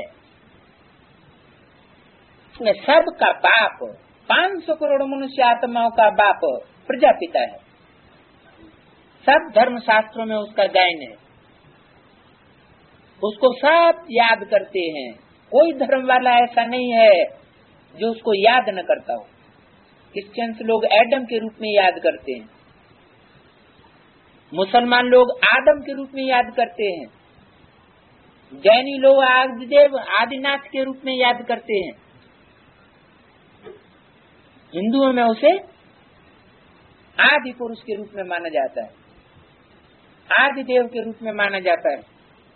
उसमें सबका बाप, 500 करोड़ मनुष्य आत्माओं का बाप प्रजापिता है। सब धर्म शास्त्रों में उसका गायन है, उसको सब याद करते हैं। कोई धर्म वाला ऐसा नहीं है जो उसको याद न करता हो। क्रिश्चियंस लोग एडम के रूप में याद करते हैं, मुसलमान लोग आदम के रूप में याद करते हैं, जैनी लोग आदिदेव आदिनाथ के रूप में याद करते हैं, हिंदुओं में उसे आदि पुरुष के रूप में माना जाता है, आदिदेव के रूप में माना जाता है।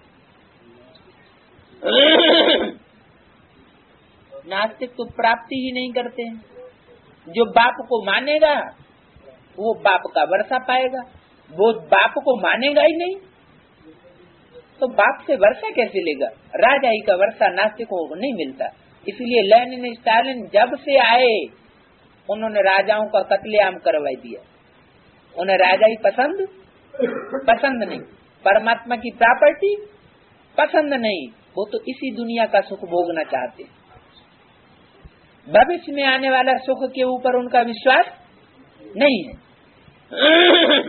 नास्तिक तो प्राप्ति ही नहीं करते हैं। जो बाप को मानेगा वो बाप का वर्षा पाएगा, वो बाप को मानेगा ही नहीं तो बाप से वर्षा कैसे लेगा? राजाई का वर्षा नास्तिकों को नहीं मिलता। इसलिए लेनिन स्टालिन जब से आए उन्होंने राजाओं का कत्लेआम करवा दिया। उन्हें राजाई पसंद नहीं, परमात्मा की प्रॉपर्टी पसंद नहीं, वो तो इसी दुनिया का सुख भोगना चाहते हैं। भविष्य में आने वाला सुख के ऊपर उनका विश्वास नहीं है।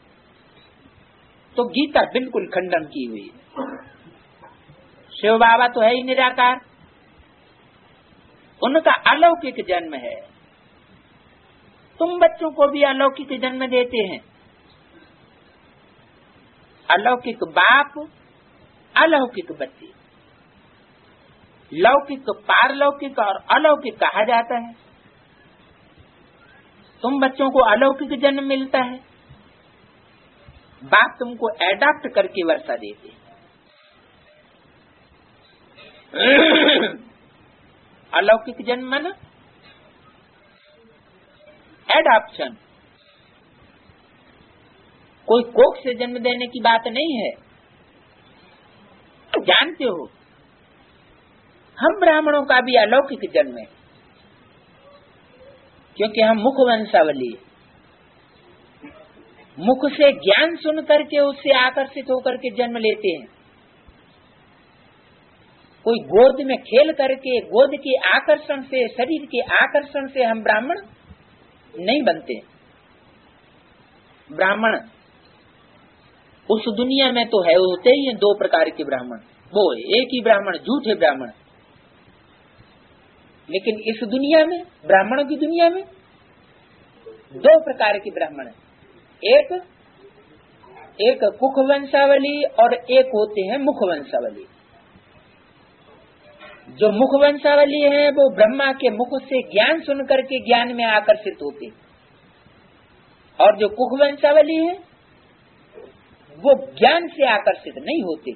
तो गीता बिल्कुल खंडन की हुई है। शिव बाबा तो है ही निराकार, उनका अलौकिक जन्म है। तुम बच्चों को भी अलौकिक जन्म देते हैं। अलौकिक बाप, अलौकिक बच्चे। लौकिक पारलौकिक और अलौकिक कहा जाता है। तुम बच्चों को अलौकिक जन्म मिलता है, बाप तुमको एडॉप्ट करके वर्षा देते। अलौकिक जन्म ना एडॉप्शन, कोई कोख से जन्म देने की बात नहीं है। जानते हो हम ब्राह्मणों का भी अलौकिक जन्म है, क्योंकि हम मुख वंशावली, मुख से ज्ञान सुन करके उससे आकर्षित होकर के जन्म लेते हैं। कोई गोद में खेल करके गोद के आकर्षण से, शरीर के आकर्षण से हम ब्राह्मण नहीं बनते। ब्राह्मण उस दुनिया में तो है, होते ही हैं दो प्रकार के ब्राह्मण। वो एक ही ब्राह्मण झूठे ब्राह्मण, लेकिन इस दुनिया में, ब्राह्मणों की दुनिया में दो प्रकार के ब्राह्मण हैं। एक कुख वंशावली और एक होते हैं मुख वंशावली। जो मुख वंशावली है वो ब्रह्मा के मुख से ज्ञान सुन करके ज्ञान में आकर्षित होते, और जो कुख वंशावली है वो ज्ञान से आकर्षित नहीं होते।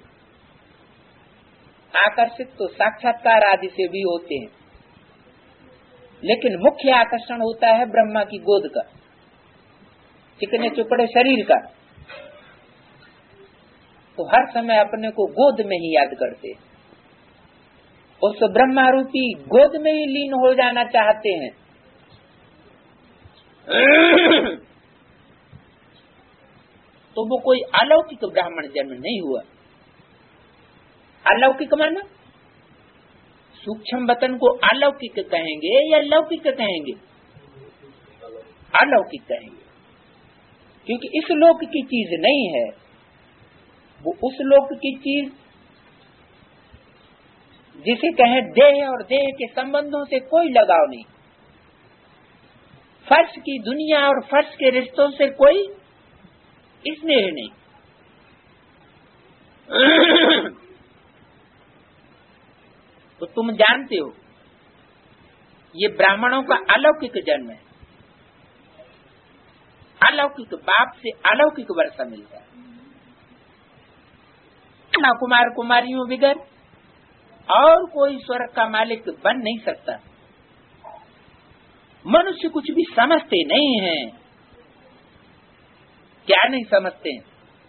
आकर्षित तो साक्षात्कार आदि से भी होते हैं, लेकिन मुख्य आकर्षण होता है ब्रह्मा की गोद का, चिकने चुपड़े शरीर का। तो हर समय अपने को गोद में ही याद करते, उस ब्रह्मा रूपी गोद में ही लीन हो जाना चाहते हैं। तो वो कोई अलौकिक ब्राह्मण जन्म नहीं हुआ। अलौकिक माना सूक्ष्म वतन को अलौकिक कहेंगे या लौकिक कहेंगे? अलौकिक कहेंगे, क्योंकि इस लोक की चीज नहीं है, वो उस लोक की चीज जिसे कहें देह और देह के संबंधों से कोई लगाव नहीं, फर्श की दुनिया और फर्श के रिश्तों से कोई स्नेह नहीं। तो तुम जानते हो ये ब्राह्मणों का अलौकिक जन्म है, अलौकिक बाप से अलौकिक वर्षा मिलता है। ना कुमार कुमारियों बिगर और कोई स्वर्ग का मालिक बन नहीं सकता। मनुष्य कुछ भी समझते नहीं है। क्या नहीं समझते हैं?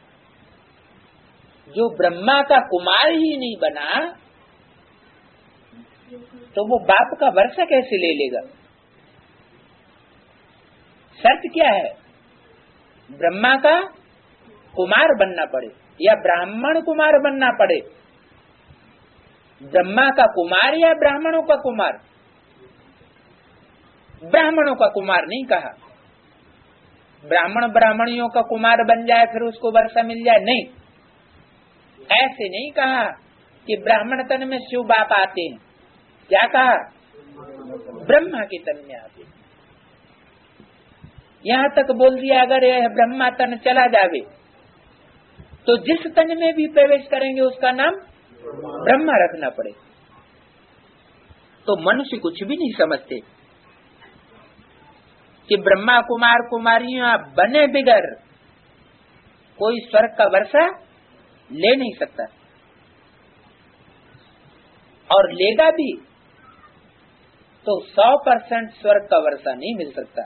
जो ब्रह्मा का कुमार ही नहीं बना तो वो बाप का वर्षा कैसे ले लेगा? शर्त क्या है? ब्रह्मा का कुमार बनना पड़े या ब्राह्मण कुमार बनना पड़े। ब्रह्मा का कुमार या ब्राह्मणों का कुमार? ब्राह्मणों का कुमार नहीं कहा। ब्राह्मण ब्राह्मणियों का कुमार बन जाए फिर उसको वर्षा मिल जाए, नहीं, ऐसे नहीं कहा कि ब्राह्मण तन में शिव बाप आते हैं। क्या कहा? ब्रह्मा के तन में आते हैं। यहाँ तक बोल दिया अगर यह ब्रह्मा तन चला जावे तो जिस तन में भी प्रवेश करेंगे उसका नाम ब्रह्मा रखना पड़े। तो मनुष्य कुछ भी नहीं समझते कि ब्रह्मा कुमार कुमारियां बने बिगर कोई स्वर्ग का वर्षा ले नहीं सकता, और लेगा भी तो 100% स्वर्ग का वर्षा नहीं मिल सकता।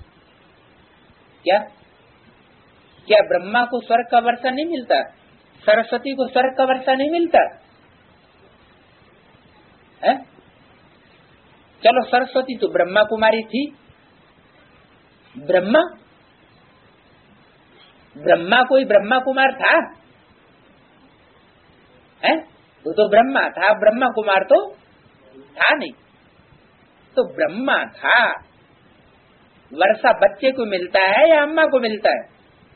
क्या ब्रह्मा को स्वर्ग का वर्षा नहीं मिलता? सरस्वती को स्वर्ग का वर्षा नहीं मिलता है? चलो सरस्वती तो ब्रह्मा कुमारी थी। ब्रह्मा कोई ब्रह्मा कुमार था है? वो तो ब्रह्मा था, ब्रह्मा कुमार तो था नहीं। तो ब्रह्मा था, वर्षा बच्चे को मिलता है या अम्मा को मिलता है?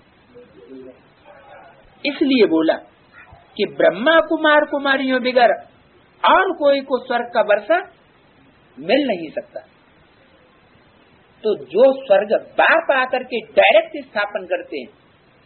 इसलिए बोला कि ब्रह्मा कुमार कुमारियों बिगर और कोई को स्वर्ग का वर्षा मिल नहीं सकता। तो जो स्वर्ग बाप आकर के डायरेक्ट स्थापन करते हैं,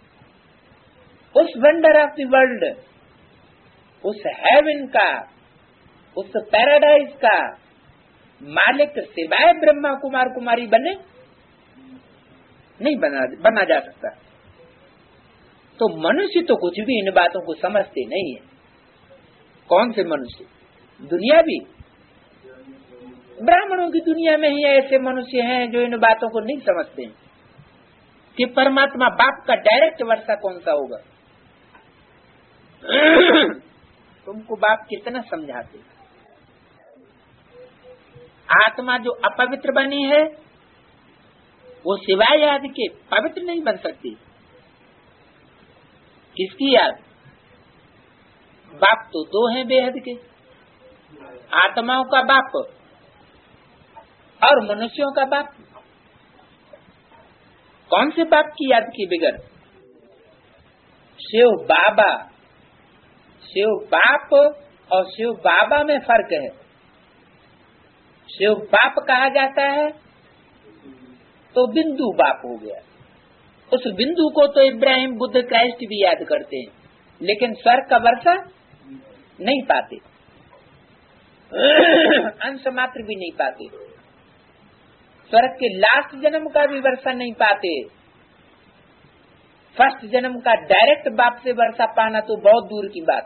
उस वंडर ऑफ द वर्ल्ड, उस हेवन का, उस पैराडाइज का मालिक सिवाय ब्रह्मा कुमार कुमारी बने नहीं बना जा सकता। तो मनुष्य तो कुछ भी इन बातों को समझते नहीं है। कौन से मनुष्य? दुनिया भी। ब्राह्मणों की दुनिया में ही ऐसे मनुष्य हैं जो इन बातों को नहीं समझते हैं कि परमात्मा बाप का डायरेक्ट वर्षा कौन सा होगा। तुमको बाप कितना समझाते? आत्मा जो अपवित्र बनी है वो सिवाय याद के पवित्र नहीं बन सकती। किसकी याद? बाप तो दो हैं बेहद के, आत्माओं का बाप और मनुष्यों का बाप। कौन से बाप की याद की बिगर? शिव बाबा। शिव बाप और शिव बाबा में फर्क है। शिव बाप कहा जाता है तो बिंदु बाप हो गया। उस बिंदु को तो इब्राहिम बुद्ध क्राइस्ट भी याद करते हैं, लेकिन स्वर्ग का वर्षा नहीं पाते, अंश मात्र भी नहीं पाते। स्वर्ग के लास्ट जन्म का भी वर्षा नहीं पाते। फर्स्ट जन्म का डायरेक्ट बाप से वर्षा पाना तो बहुत दूर की बात।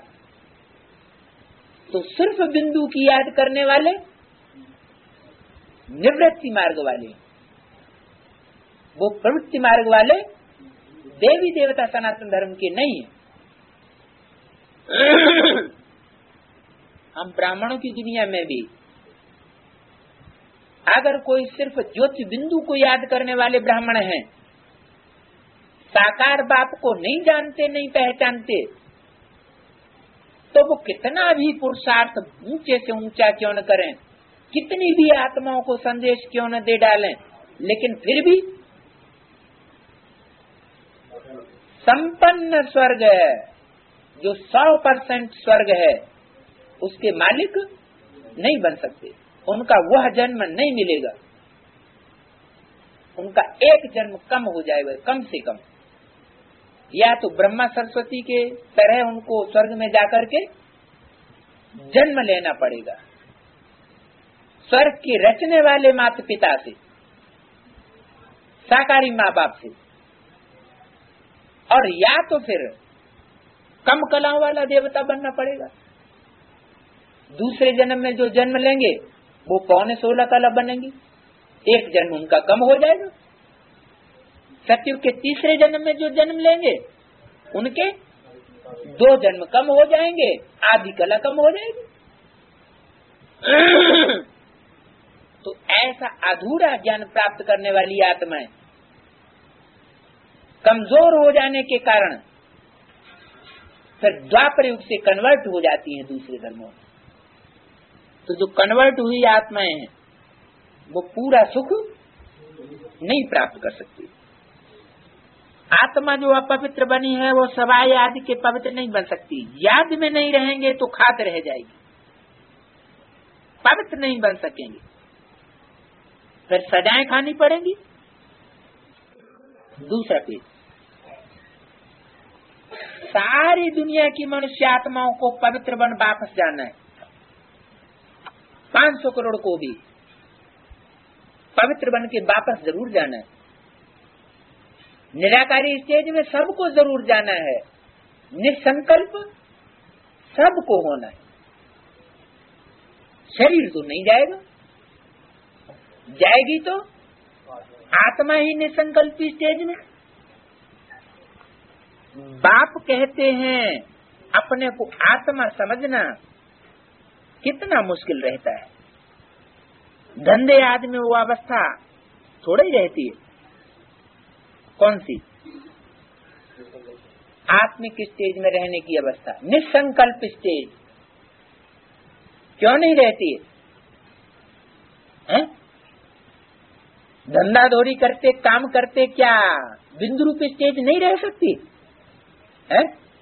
तो सिर्फ बिंदु की याद करने वाले निवृत्ति मार्ग वाले, वो प्रवृत्ति मार्ग वाले देवी देवता सनातन धर्म के नहीं है। हम ब्राह्मणों की दुनिया में भी अगर कोई सिर्फ ज्योति बिंदु को याद करने वाले ब्राह्मण हैं, साकार बाप को नहीं जानते, नहीं पहचानते, तो वो कितना भी पुरुषार्थ ऊंचे से ऊंचा क्यों न करें, कितनी भी आत्माओं को संदेश क्यों न दे डालें, लेकिन फिर भी संपन्न स्वर्ग है, जो 100% स्वर्ग है, उसके मालिक नहीं बन सकते। उनका वह जन्म नहीं मिलेगा, उनका एक जन्म कम हो जाएगा, कम से कम। या तो ब्रह्मा सरस्वती के तरह उनको स्वर्ग में जाकर के जन्म लेना पड़ेगा, स्वर्ग के रचने वाले माता पिता से, साकारी माँ बाप से, और या तो फिर कम कलाओं वाला देवता बनना पड़ेगा। दूसरे जन्म में जो जन्म लेंगे वो 15.5 कला बनेंगी, एक जन्म उनका कम हो जाएगा। सतयुग के तीसरे जन्म में जो जन्म लेंगे उनके 2 जन्म कम हो जाएंगे, आधी कला कम हो जाएगी। तो ऐसा अधूरा ज्ञान प्राप्त करने वाली आत्माएं कमजोर हो जाने के कारण फिर द्वापर युग से कन्वर्ट हो जाती हैं दूसरे धर्मों में। तो जो कन्वर्ट हुई आत्माएं हैं वो पूरा सुख नहीं प्राप्त कर सकती। आत्मा जो अपवित्र बनी है वो सवाई आदि के पवित्र नहीं बन सकती। याद में नहीं रहेंगे तो खाते रह जाएगी, पवित्र नहीं बन सकेंगे, फिर सजाएं खानी पड़ेंगी। दूसरा पेज, सारी दुनिया की मनुष्य आत्माओं को पवित्र बन वापस जाना है। 500 करोड़ को भी पवित्र बन के वापस जरूर जाना है। निराकारी स्टेज में सबको जरूर जाना है, निसंकल्प सबको होना है। शरीर तो नहीं जाएगा, जाएगी तो आत्मा ही निसंकल्प स्टेज में। बाप कहते हैं अपने को आत्मा समझना कितना मुश्किल रहता है। धंधे आदि में वो अवस्था थोड़ा ही रहती है। कौन सी? आत्मिक स्टेज में रहने की अवस्था, निसंकल्प स्टेज क्यों नहीं रहती है? धंधा धोरी करते काम करते क्या बिंदु रूप स्टेज नहीं रह सकती है?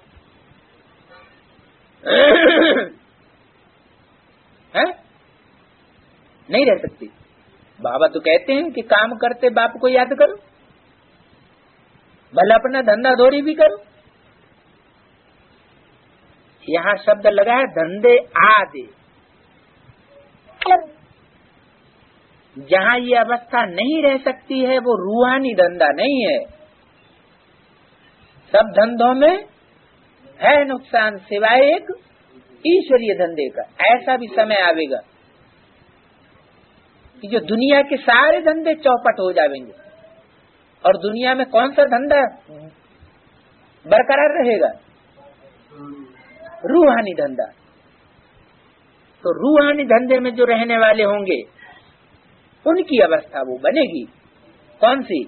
है? नहीं रह सकती। बाबा तो कहते हैं कि काम करते बाप को याद करो, भले अपना धंधा धोरी भी करो। यहाँ शब्द लगा है धंधे आदि। जहाँ ये अवस्था नहीं रह सकती है वो रूहानी धंधा नहीं है। सब धंधों में है नुकसान सिवाय एक ईश्वरीय धंधे का। ऐसा भी समय आवेगा कि जो दुनिया के सारे धंधे चौपट हो जाएंगे और दुनिया में कौन सा धंधा बरकरार रहेगा? रूहानी धंधा। तो रूहानी धंधे में जो रहने वाले होंगे उनकी अवस्था वो बनेगी। कौन सी?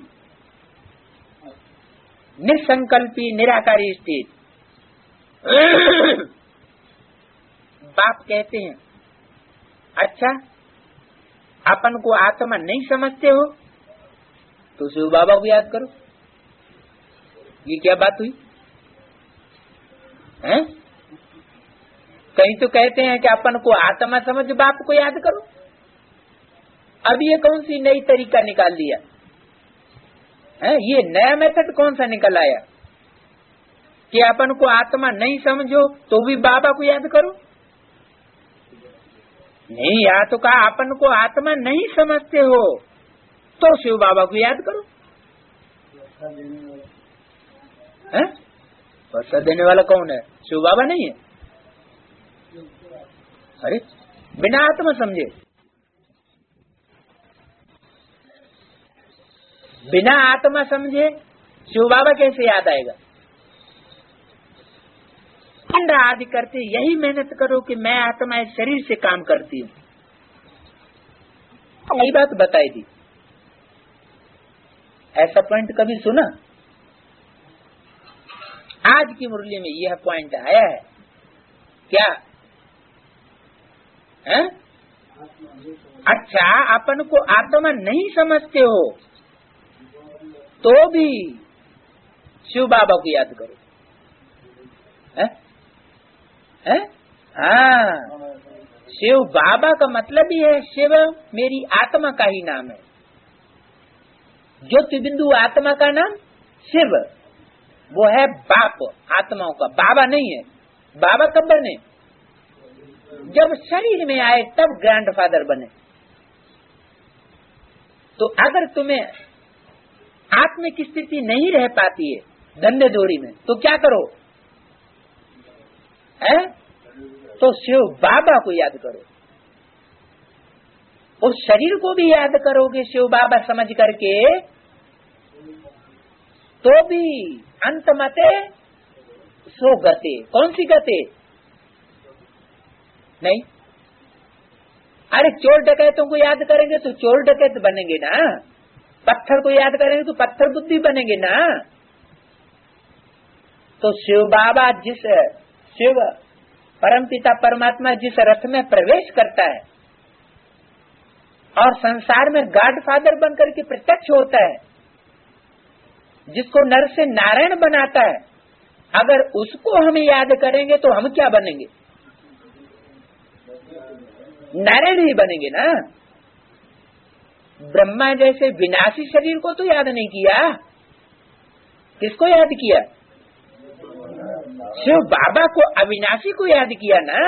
निसंकल्पी निराकारी स्टेज। बाप कहते हैं अच्छा अपन को आत्मा नहीं समझते हो तो शिव बाबा को याद करो। ये क्या बात हुई है? कहीं तो कहते हैं कि अपन को आत्मा समझ बाप को याद करो। अब ये कौन सी नई तरीका निकाल दिया है? ये नया मेथड कौन सा निकल आया कि अपन को आत्मा नहीं समझो तो भी बाबा को याद करो? नहीं, या तो कहा अपन को आत्मा नहीं समझते हो तो शिव बाबा को याद करो। वर्षा देने वाला कौन है? शिव बाबा नहीं है? अरे बिना आत्मा समझे, बिना आत्मा समझे शिव बाबा कैसे याद आएगा? खंड आदि करते यही मेहनत करो कि मैं आत्मा इस शरीर से काम करती हूँ। यही बात बताई थी। ऐसा पॉइंट कभी सुना? आज की मुरली में यह पॉइंट आया है क्या है? अच्छा, अपन को आत्मा नहीं समझते हो तो भी शिव बाबा को याद करो। है? हाँ, शिव बाबा का मतलब ही है शिव मेरी आत्मा का ही नाम है। ज्योति बिंदु आत्मा का नाम शिव, वो है बाप आत्माओं का, बाबा नहीं है। बाबा कब बने? जब शरीर में आए तब ग्रैंडफादर बने। तो अगर तुम्हें आत्मा की स्थिति नहीं रह पाती है धन्य जोड़ी में, तो क्या करो? है? तो शिव बाबा को याद करो। उस शरीर को भी याद करोगे शिव बाबा समझ करके, तो भी अंत मते सो गते। कौन सी गते? नहीं, अरे चोर डकैतों को याद करेंगे तो चोर डकैत बनेंगे ना, पत्थर को याद करेंगे तो पत्थर बुद्धि बनेंगे ना। तो शिव बाबा जिस शिव परमपिता परमात्मा जिस रथ में प्रवेश करता है और संसार में गॉडफादर बनकर के प्रत्यक्ष होता है, जिसको नर से नारायण बनाता है, अगर उसको हम याद करेंगे तो हम क्या बनेंगे? नारायण ही बनेंगे ना। ब्रह्मा जैसे विनाशी शरीर को तो याद नहीं किया, किसको याद किया? शिव बाबा को, अविनाशी को याद किया ना।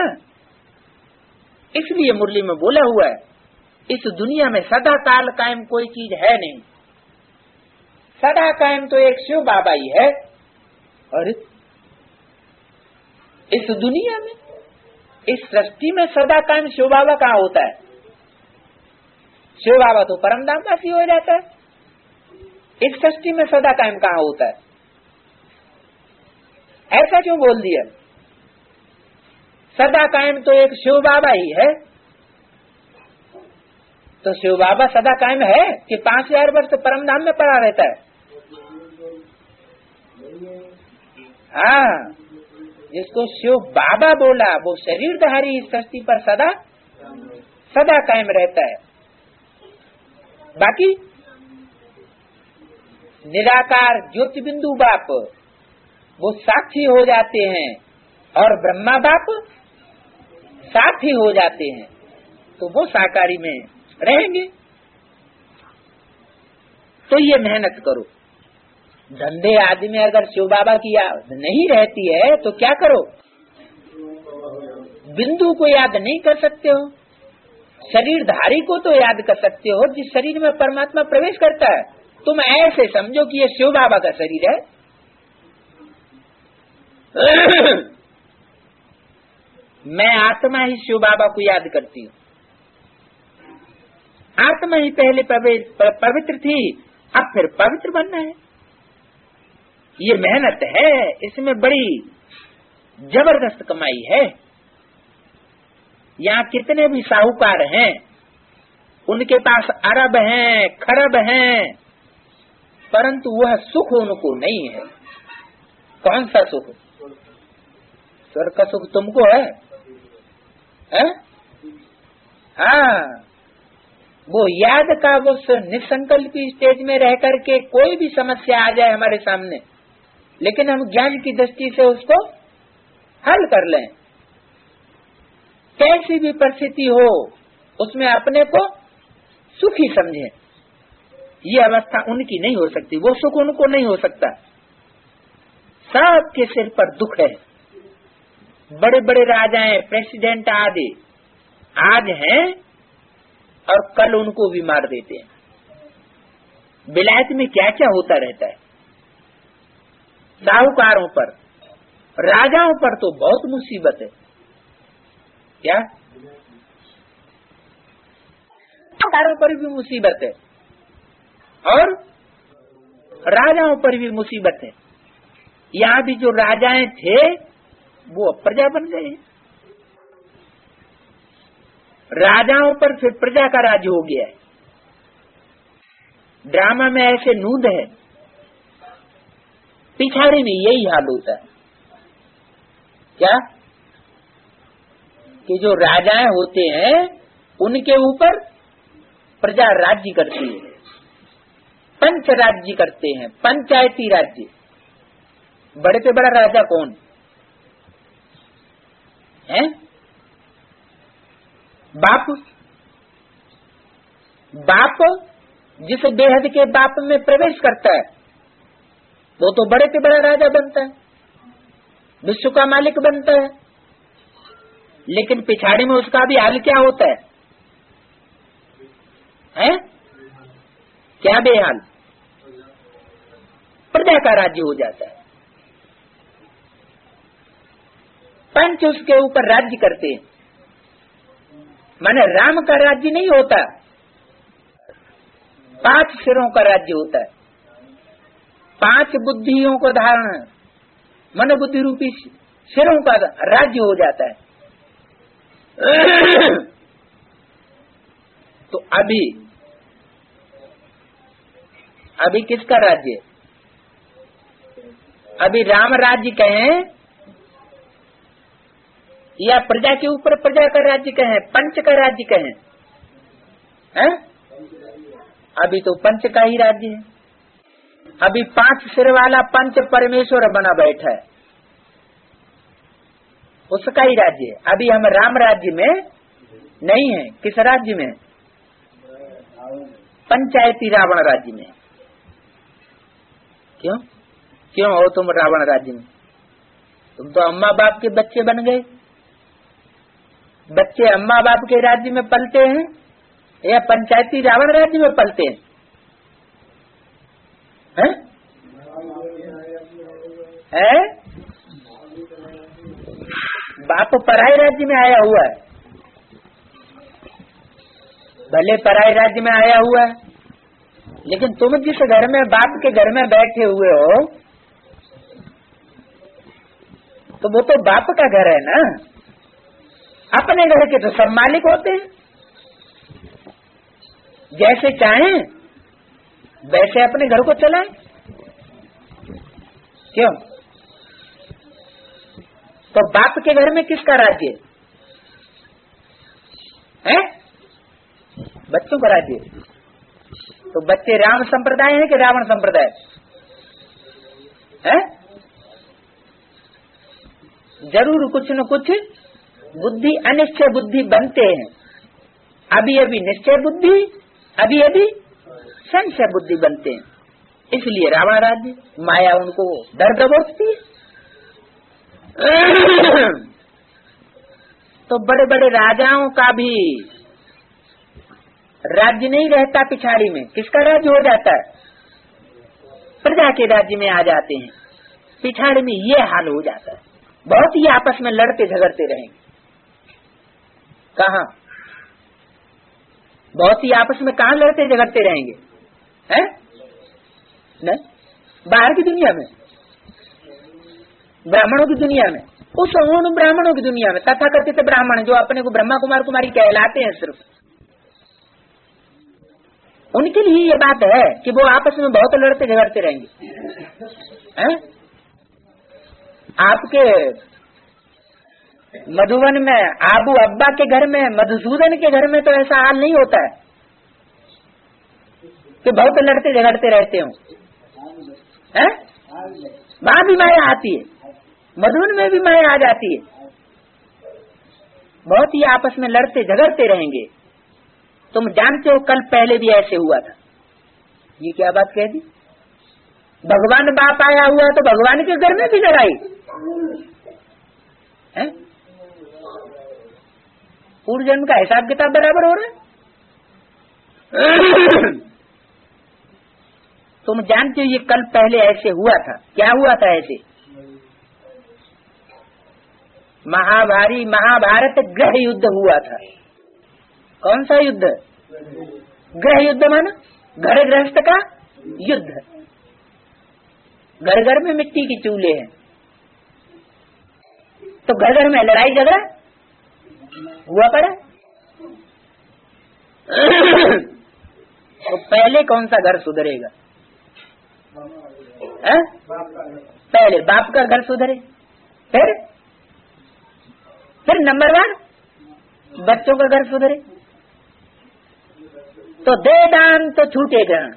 इसलिए मुरली में बोला हुआ है, इस दुनिया में सदा काल कायम कोई चीज है नहीं, सदा कायम तो एक शिव बाबा ही है। और इस दुनिया में, इस सृष्टि में सदा कायम शिव बाबा कहाँ होता है? शिव बाबा तो परमधामवासी हो जाता है, इस सृष्टि में सदा कायम कहाँ होता है? ऐसा क्यों बोल दिया? सदा कायम तो एक शिव बाबा ही है। तो शिव बाबा सदा कायम है कि 5000 वर्ष परमधाम में पड़ा रहता है? हाँ, जिसको शिव बाबा बोला वो शरीरधारी इस सृष्टि पर सदा सदा कायम रहता है। बाकी निराकार ज्योति बिंदु बाप वो साक्षी हो जाते हैं और ब्रह्मा बाप साथी हो जाते हैं, तो वो साकारी में रहेंगे। तो ये मेहनत करो। धंधे आदि में अगर शिव बाबा की याद नहीं रहती है तो क्या करो? बिंदु को याद नहीं कर सकते हो, शरीरधारी को तो याद कर सकते हो जिस शरीर में परमात्मा प्रवेश करता है। तुम ऐसे समझो कि ये शिव बाबा का शरीर है। मैं आत्मा ही शिव बाबा को याद करती हूँ। आत्मा ही पहले पवित्र थी, अब फिर पवित्र बनना है। ये मेहनत है, इसमें बड़ी जबरदस्त कमाई है। यहाँ कितने भी साहूकार हैं, उनके पास अरब हैं, खरब हैं, परंतु वह सुख उनको नहीं है। कौन सा सुख? स्वर्ग का सुख तुमको है? हाँ, वो याद का वो निसंकल्पी स्टेज में रह करके कोई भी समस्या आ जाए हमारे सामने, लेकिन हम ज्ञान की दृष्टि से उसको हल कर लें। कैसी भी परिस्थिति हो उसमें अपने को सुखी समझें। ये अवस्था उनकी नहीं हो सकती, वो सुख उनको नहीं हो सकता। सबके सिर पर दुख है। बड़े बड़े राजाएं, प्रेसिडेंट आदि आज हैं और कल उनको भी मार देते हैं। विलायत में क्या क्या होता रहता है। साहूकारों पर, राजाओं पर तो बहुत मुसीबत है। क्या? साहूकारों पर भी मुसीबत है और राजाओं पर भी मुसीबत है। यहाँ भी जो राजाएं थे वो प्रजा बन गए। राजाओं पर फिर प्रजा का राज हो गया है। ड्रामा में ऐसे नूद है, पिछाड़ी में यही हाल होता है। क्या? कि जो राजाएं होते हैं उनके ऊपर प्रजा राज्य करती है, पंच राज्य करते हैं, पंचायती राज्य। बड़े से बड़ा राजा कौन है? बाप। बाप जिस बेहद के बाप में प्रवेश करता है वो तो बड़े से बड़ा राजा बनता है, विश्व का मालिक बनता है। लेकिन पिछाड़ी में उसका भी हाल क्या होता है? हैं? क्या बेहाल? प्रजा का राज्य हो जाता है। पंच उसके ऊपर राज्य करते हैं, माने राम का राज्य नहीं होता, 5 सिरों का राज्य होता है, 5 बुद्धियों को धारण, मन बुद्धि रूपी सिरों का राज्य हो जाता है। तो अभी किसका राज्य? अभी राम राज्य कहें या प्रजा के ऊपर प्रजा का राज्य कहें, पंच का राज्य कहें? हैं? अभी तो पंच का ही राज्य है। अभी 5 सिर वाला पंच परमेश्वर बना बैठा है, उसका ही राज्य है। अभी हम राम राज्य में नहीं है। किस राज्य में? पंचायती रावण राज्य में। क्यों हो तुम रावण राज्य में? तुम तो अम्मा बाप के बच्चे बन गए। बच्चे अम्मा बाप के राज्य में पलते हैं या पंचायती रावण राज्य में पलते हैं? हैं? बाप पराये राज्य में आया हुआ है, भले पराये राज्य में आया हुआ है, लेकिन तुम जिस घर में बाप के घर में बैठे हुए हो तो वो तो बाप का घर है ना। अपने घर के तो सब मालिक होते हैं, जैसे चाहें वैसे अपने घर को चलाएं। क्यों? तो बाप के घर में किसका राज्य है? बच्चों का राज्य। तो बच्चे राम संप्रदाय है कि रावण संप्रदाय है? जरूर कुछ न कुछ बुद्धि, अनिश्चय बुद्धि बनते हैं। अभी अभी निश्चय बुद्धि, अभी अभी संशय बुद्धि बनते हैं। इसलिए रावण राज्य, माया उनको डर दबोचती है। तो बड़े बड़े राजाओं का भी राज्य नहीं रहता पिछाड़ी में। किसका राज्य हो जाता है? प्रजा के राज्य में आ जाते हैं। पिछाड़ी में ये हाल हो जाता है। बहुत ही आपस में लड़ते झगड़ते रहेंगे। कहाँ? बहुत ही आपस में कहाँ लड़ते झगड़ते रहेंगे? हैं? नहीं, बाहर की दुनिया में, ब्राह्मणों की दुनिया में, उस उन ब्राह्मणों की दुनिया में, तथाकथित ब्राह्मण जो अपने को ब्रह्मा कुमार कुमारी कहलाते हैं, सिर्फ उनके लिए ये बात है कि वो आपस में बहुत लड़ते झगड़ते रहेंगे। हैं? आपके मधुवन में, आबू अब्बा के घर में, मधुसूदन के घर में तो ऐसा हाल नहीं होता है कि बहुत लड़ते झगड़ते रहते हो। हैं? वहां भी माया आती है, मधुवन में भी माया आ जाती है। बहुत ही आपस में लड़ते झगड़ते रहेंगे। तुम जानते हो कल पहले भी ऐसे हुआ था। ये क्या बात कह दी? भगवान बाप आया हुआ तो भगवान के घर में भी लड़ाई है? पूर्व जन्म का हिसाब किताब बराबर हो रहा है। तुम जानते हो ये कल पहले ऐसे हुआ था। क्या हुआ था ऐसे? महाभारत ग्रह युद्ध हुआ था। कौन सा युद्ध? ग्रह युद्ध माना घर गृहस्थ का युद्ध। घर घर में मिट्टी की चूल्हे हैं तो घर घर में लड़ाई झगड़ा हुआ पड़ा। तो पहले कौन सा घर सुधरेगा? पहले बाप का घर सुधरे, फिर नंबर 1 बच्चों का घर सुधरे। तो दे दान तो छूटे ग्रहण।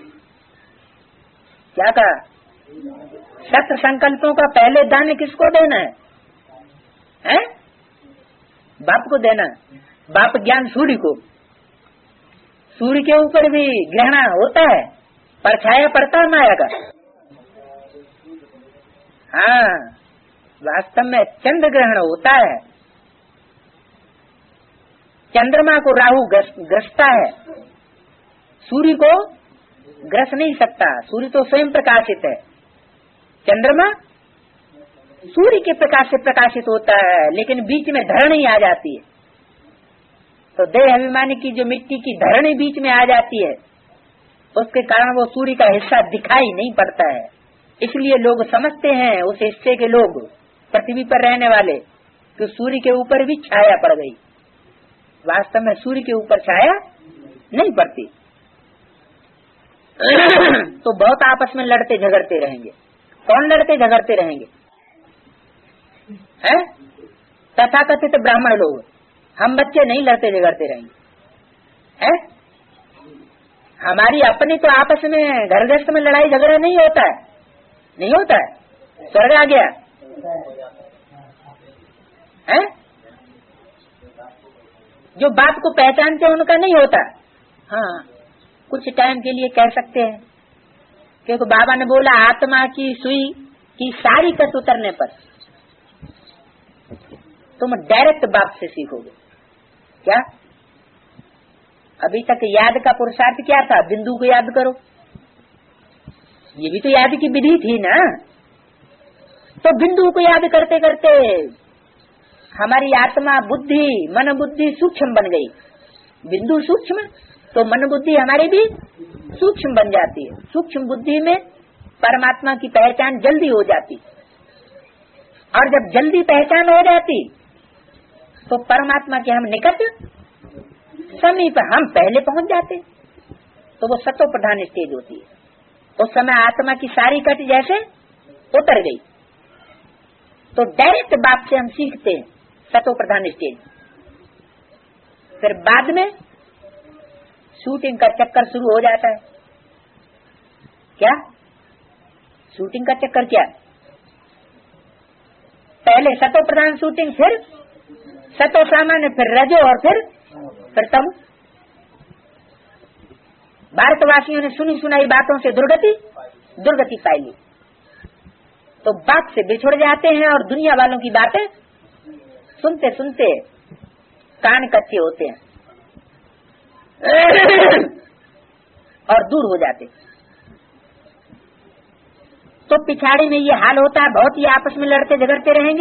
क्या कहा? सत्य संकल्पों का पहले दान किसको देना है? बाप को देना। बाप ज्ञान सूर्य को। सूर्य के ऊपर भी ग्रहण होता है, परछाया पड़ता है माया का। हाँ, वास्तव में चंद्र ग्रहण होता है। चंद्रमा को राहु ग्रसता है, सूर्य को ग्रस नहीं सकता। सूर्य तो स्वयं प्रकाशित है। चंद्रमा सूर्य के प्रकाश से प्रकाशित होता है, लेकिन बीच में धरणी आ जाती है। तो देह अभिमानी की जो मिट्टी की धरणी बीच में आ जाती है, उसके कारण वो सूर्य का हिस्सा दिखाई नहीं पड़ता है। इसलिए लोग समझते हैं, उस हिस्से के लोग, पृथ्वी पर रहने वाले, कि सूर्य के ऊपर भी छाया पड़ गई। वास्तव में सूर्य के ऊपर छाया नहीं पड़ती। तो बहुत आपस में लड़ते झगड़ते रहेंगे। कौन लड़ते झगड़ते रहेंगे? हैं? तथाकथित ब्राह्मण लोग। हम बच्चे नहीं लड़ते झगड़ते रहेंगे। हैं? हमारी अपनी तो आपस में घर गृहस्थ में लड़ाई झगड़ा नहीं होता है। नहीं होता है। स्वर्ग आ गया है? जो बाप को पहचानते हैं उनका नहीं होता। हाँ, कुछ टाइम के लिए कह सकते हैं, क्योंकि बाबा ने बोला आत्मा की सुई की सारी कस उतरने पर तुम डायरेक्ट बाप से सीखोगे। क्या? अभी तक याद का पुरुषार्थ क्या था? बिंदु को याद करो। ये भी तो याद की विधि थी ना। तो बिंदु को याद करते करते हमारी आत्मा बुद्धि मन बुद्धि सूक्ष्म बन गई। बिंदु सूक्ष्म तो मन बुद्धि हमारी भी सूक्ष्म बन जाती है। सूक्ष्म बुद्धि में परमात्मा की पहचान जल्दी हो जाती, और जब जल्दी पहचान हो जाती तो परमात्मा के हम निकट समीप हम पहले पहुंच जाते। तो वो सतो प्रधान स्टेज होती है। उस समय आत्मा की सारी कट जैसे उतर गई। तो डायरेक्ट बाप से हम सीखते हैं, सतो प्रधान स्टेज। फिर बाद में शूटिंग का चक्कर शुरू हो जाता है। क्या? शूटिंग का चक्कर क्या? पहले सतो प्रधान शूटिंग, फिर सतो सामान्य, फिर रजो, और फिर तम। भारतवासियों ने सुनी सुनाई बातों से दुर्गति पाई ली। तो बात से बिछुड़ जाते हैं और दुनिया वालों की बातें सुनते सुनते कान कच्चे होते हैं और दूर हो जाते। तो पिछाड़ी में ये हाल होता है, बहुत ही आपस में लड़ते झगड़ते रहेंगे।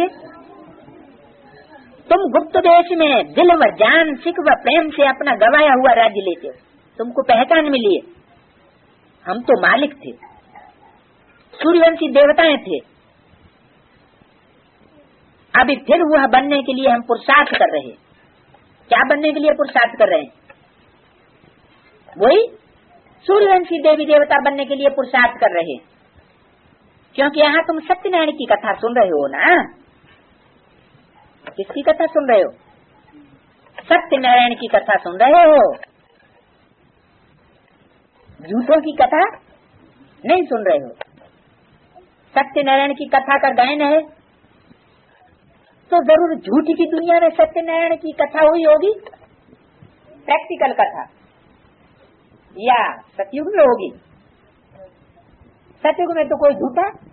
तुम गुप्त देश में दिल व जान सिख व प्रेम से अपना गवाया हुआ राज्य लेते हो। तुमको पहचान मिली है। हम तो मालिक थे, सूर्यवंशी देवताएं थे। अभी फिर वह बनने के लिए हम पुरुषार्थ कर रहे हैं। क्या बनने के लिए पुरुषार्थ कर रहे हैं? वही सूर्यवंशी देवी देवता बनने के लिए पुरुषार्थ कर रहे हैं। क्योंकि यहाँ तुम सत्यनारायण की कथा सुन रहे हो ना। किसकी कथा सुन रहे हो? सत्यनारायण की कथा सुन रहे हो। झूठों की कथा नहीं सुन रहे हो। सत्यनारायण की कथा का गायन है तो जरूर झूठी की दुनिया में सत्यनारायण की कथा हुई होगी। प्रैक्टिकल कथा या सतयुग में होगी। सतयुग में तो कोई झूठा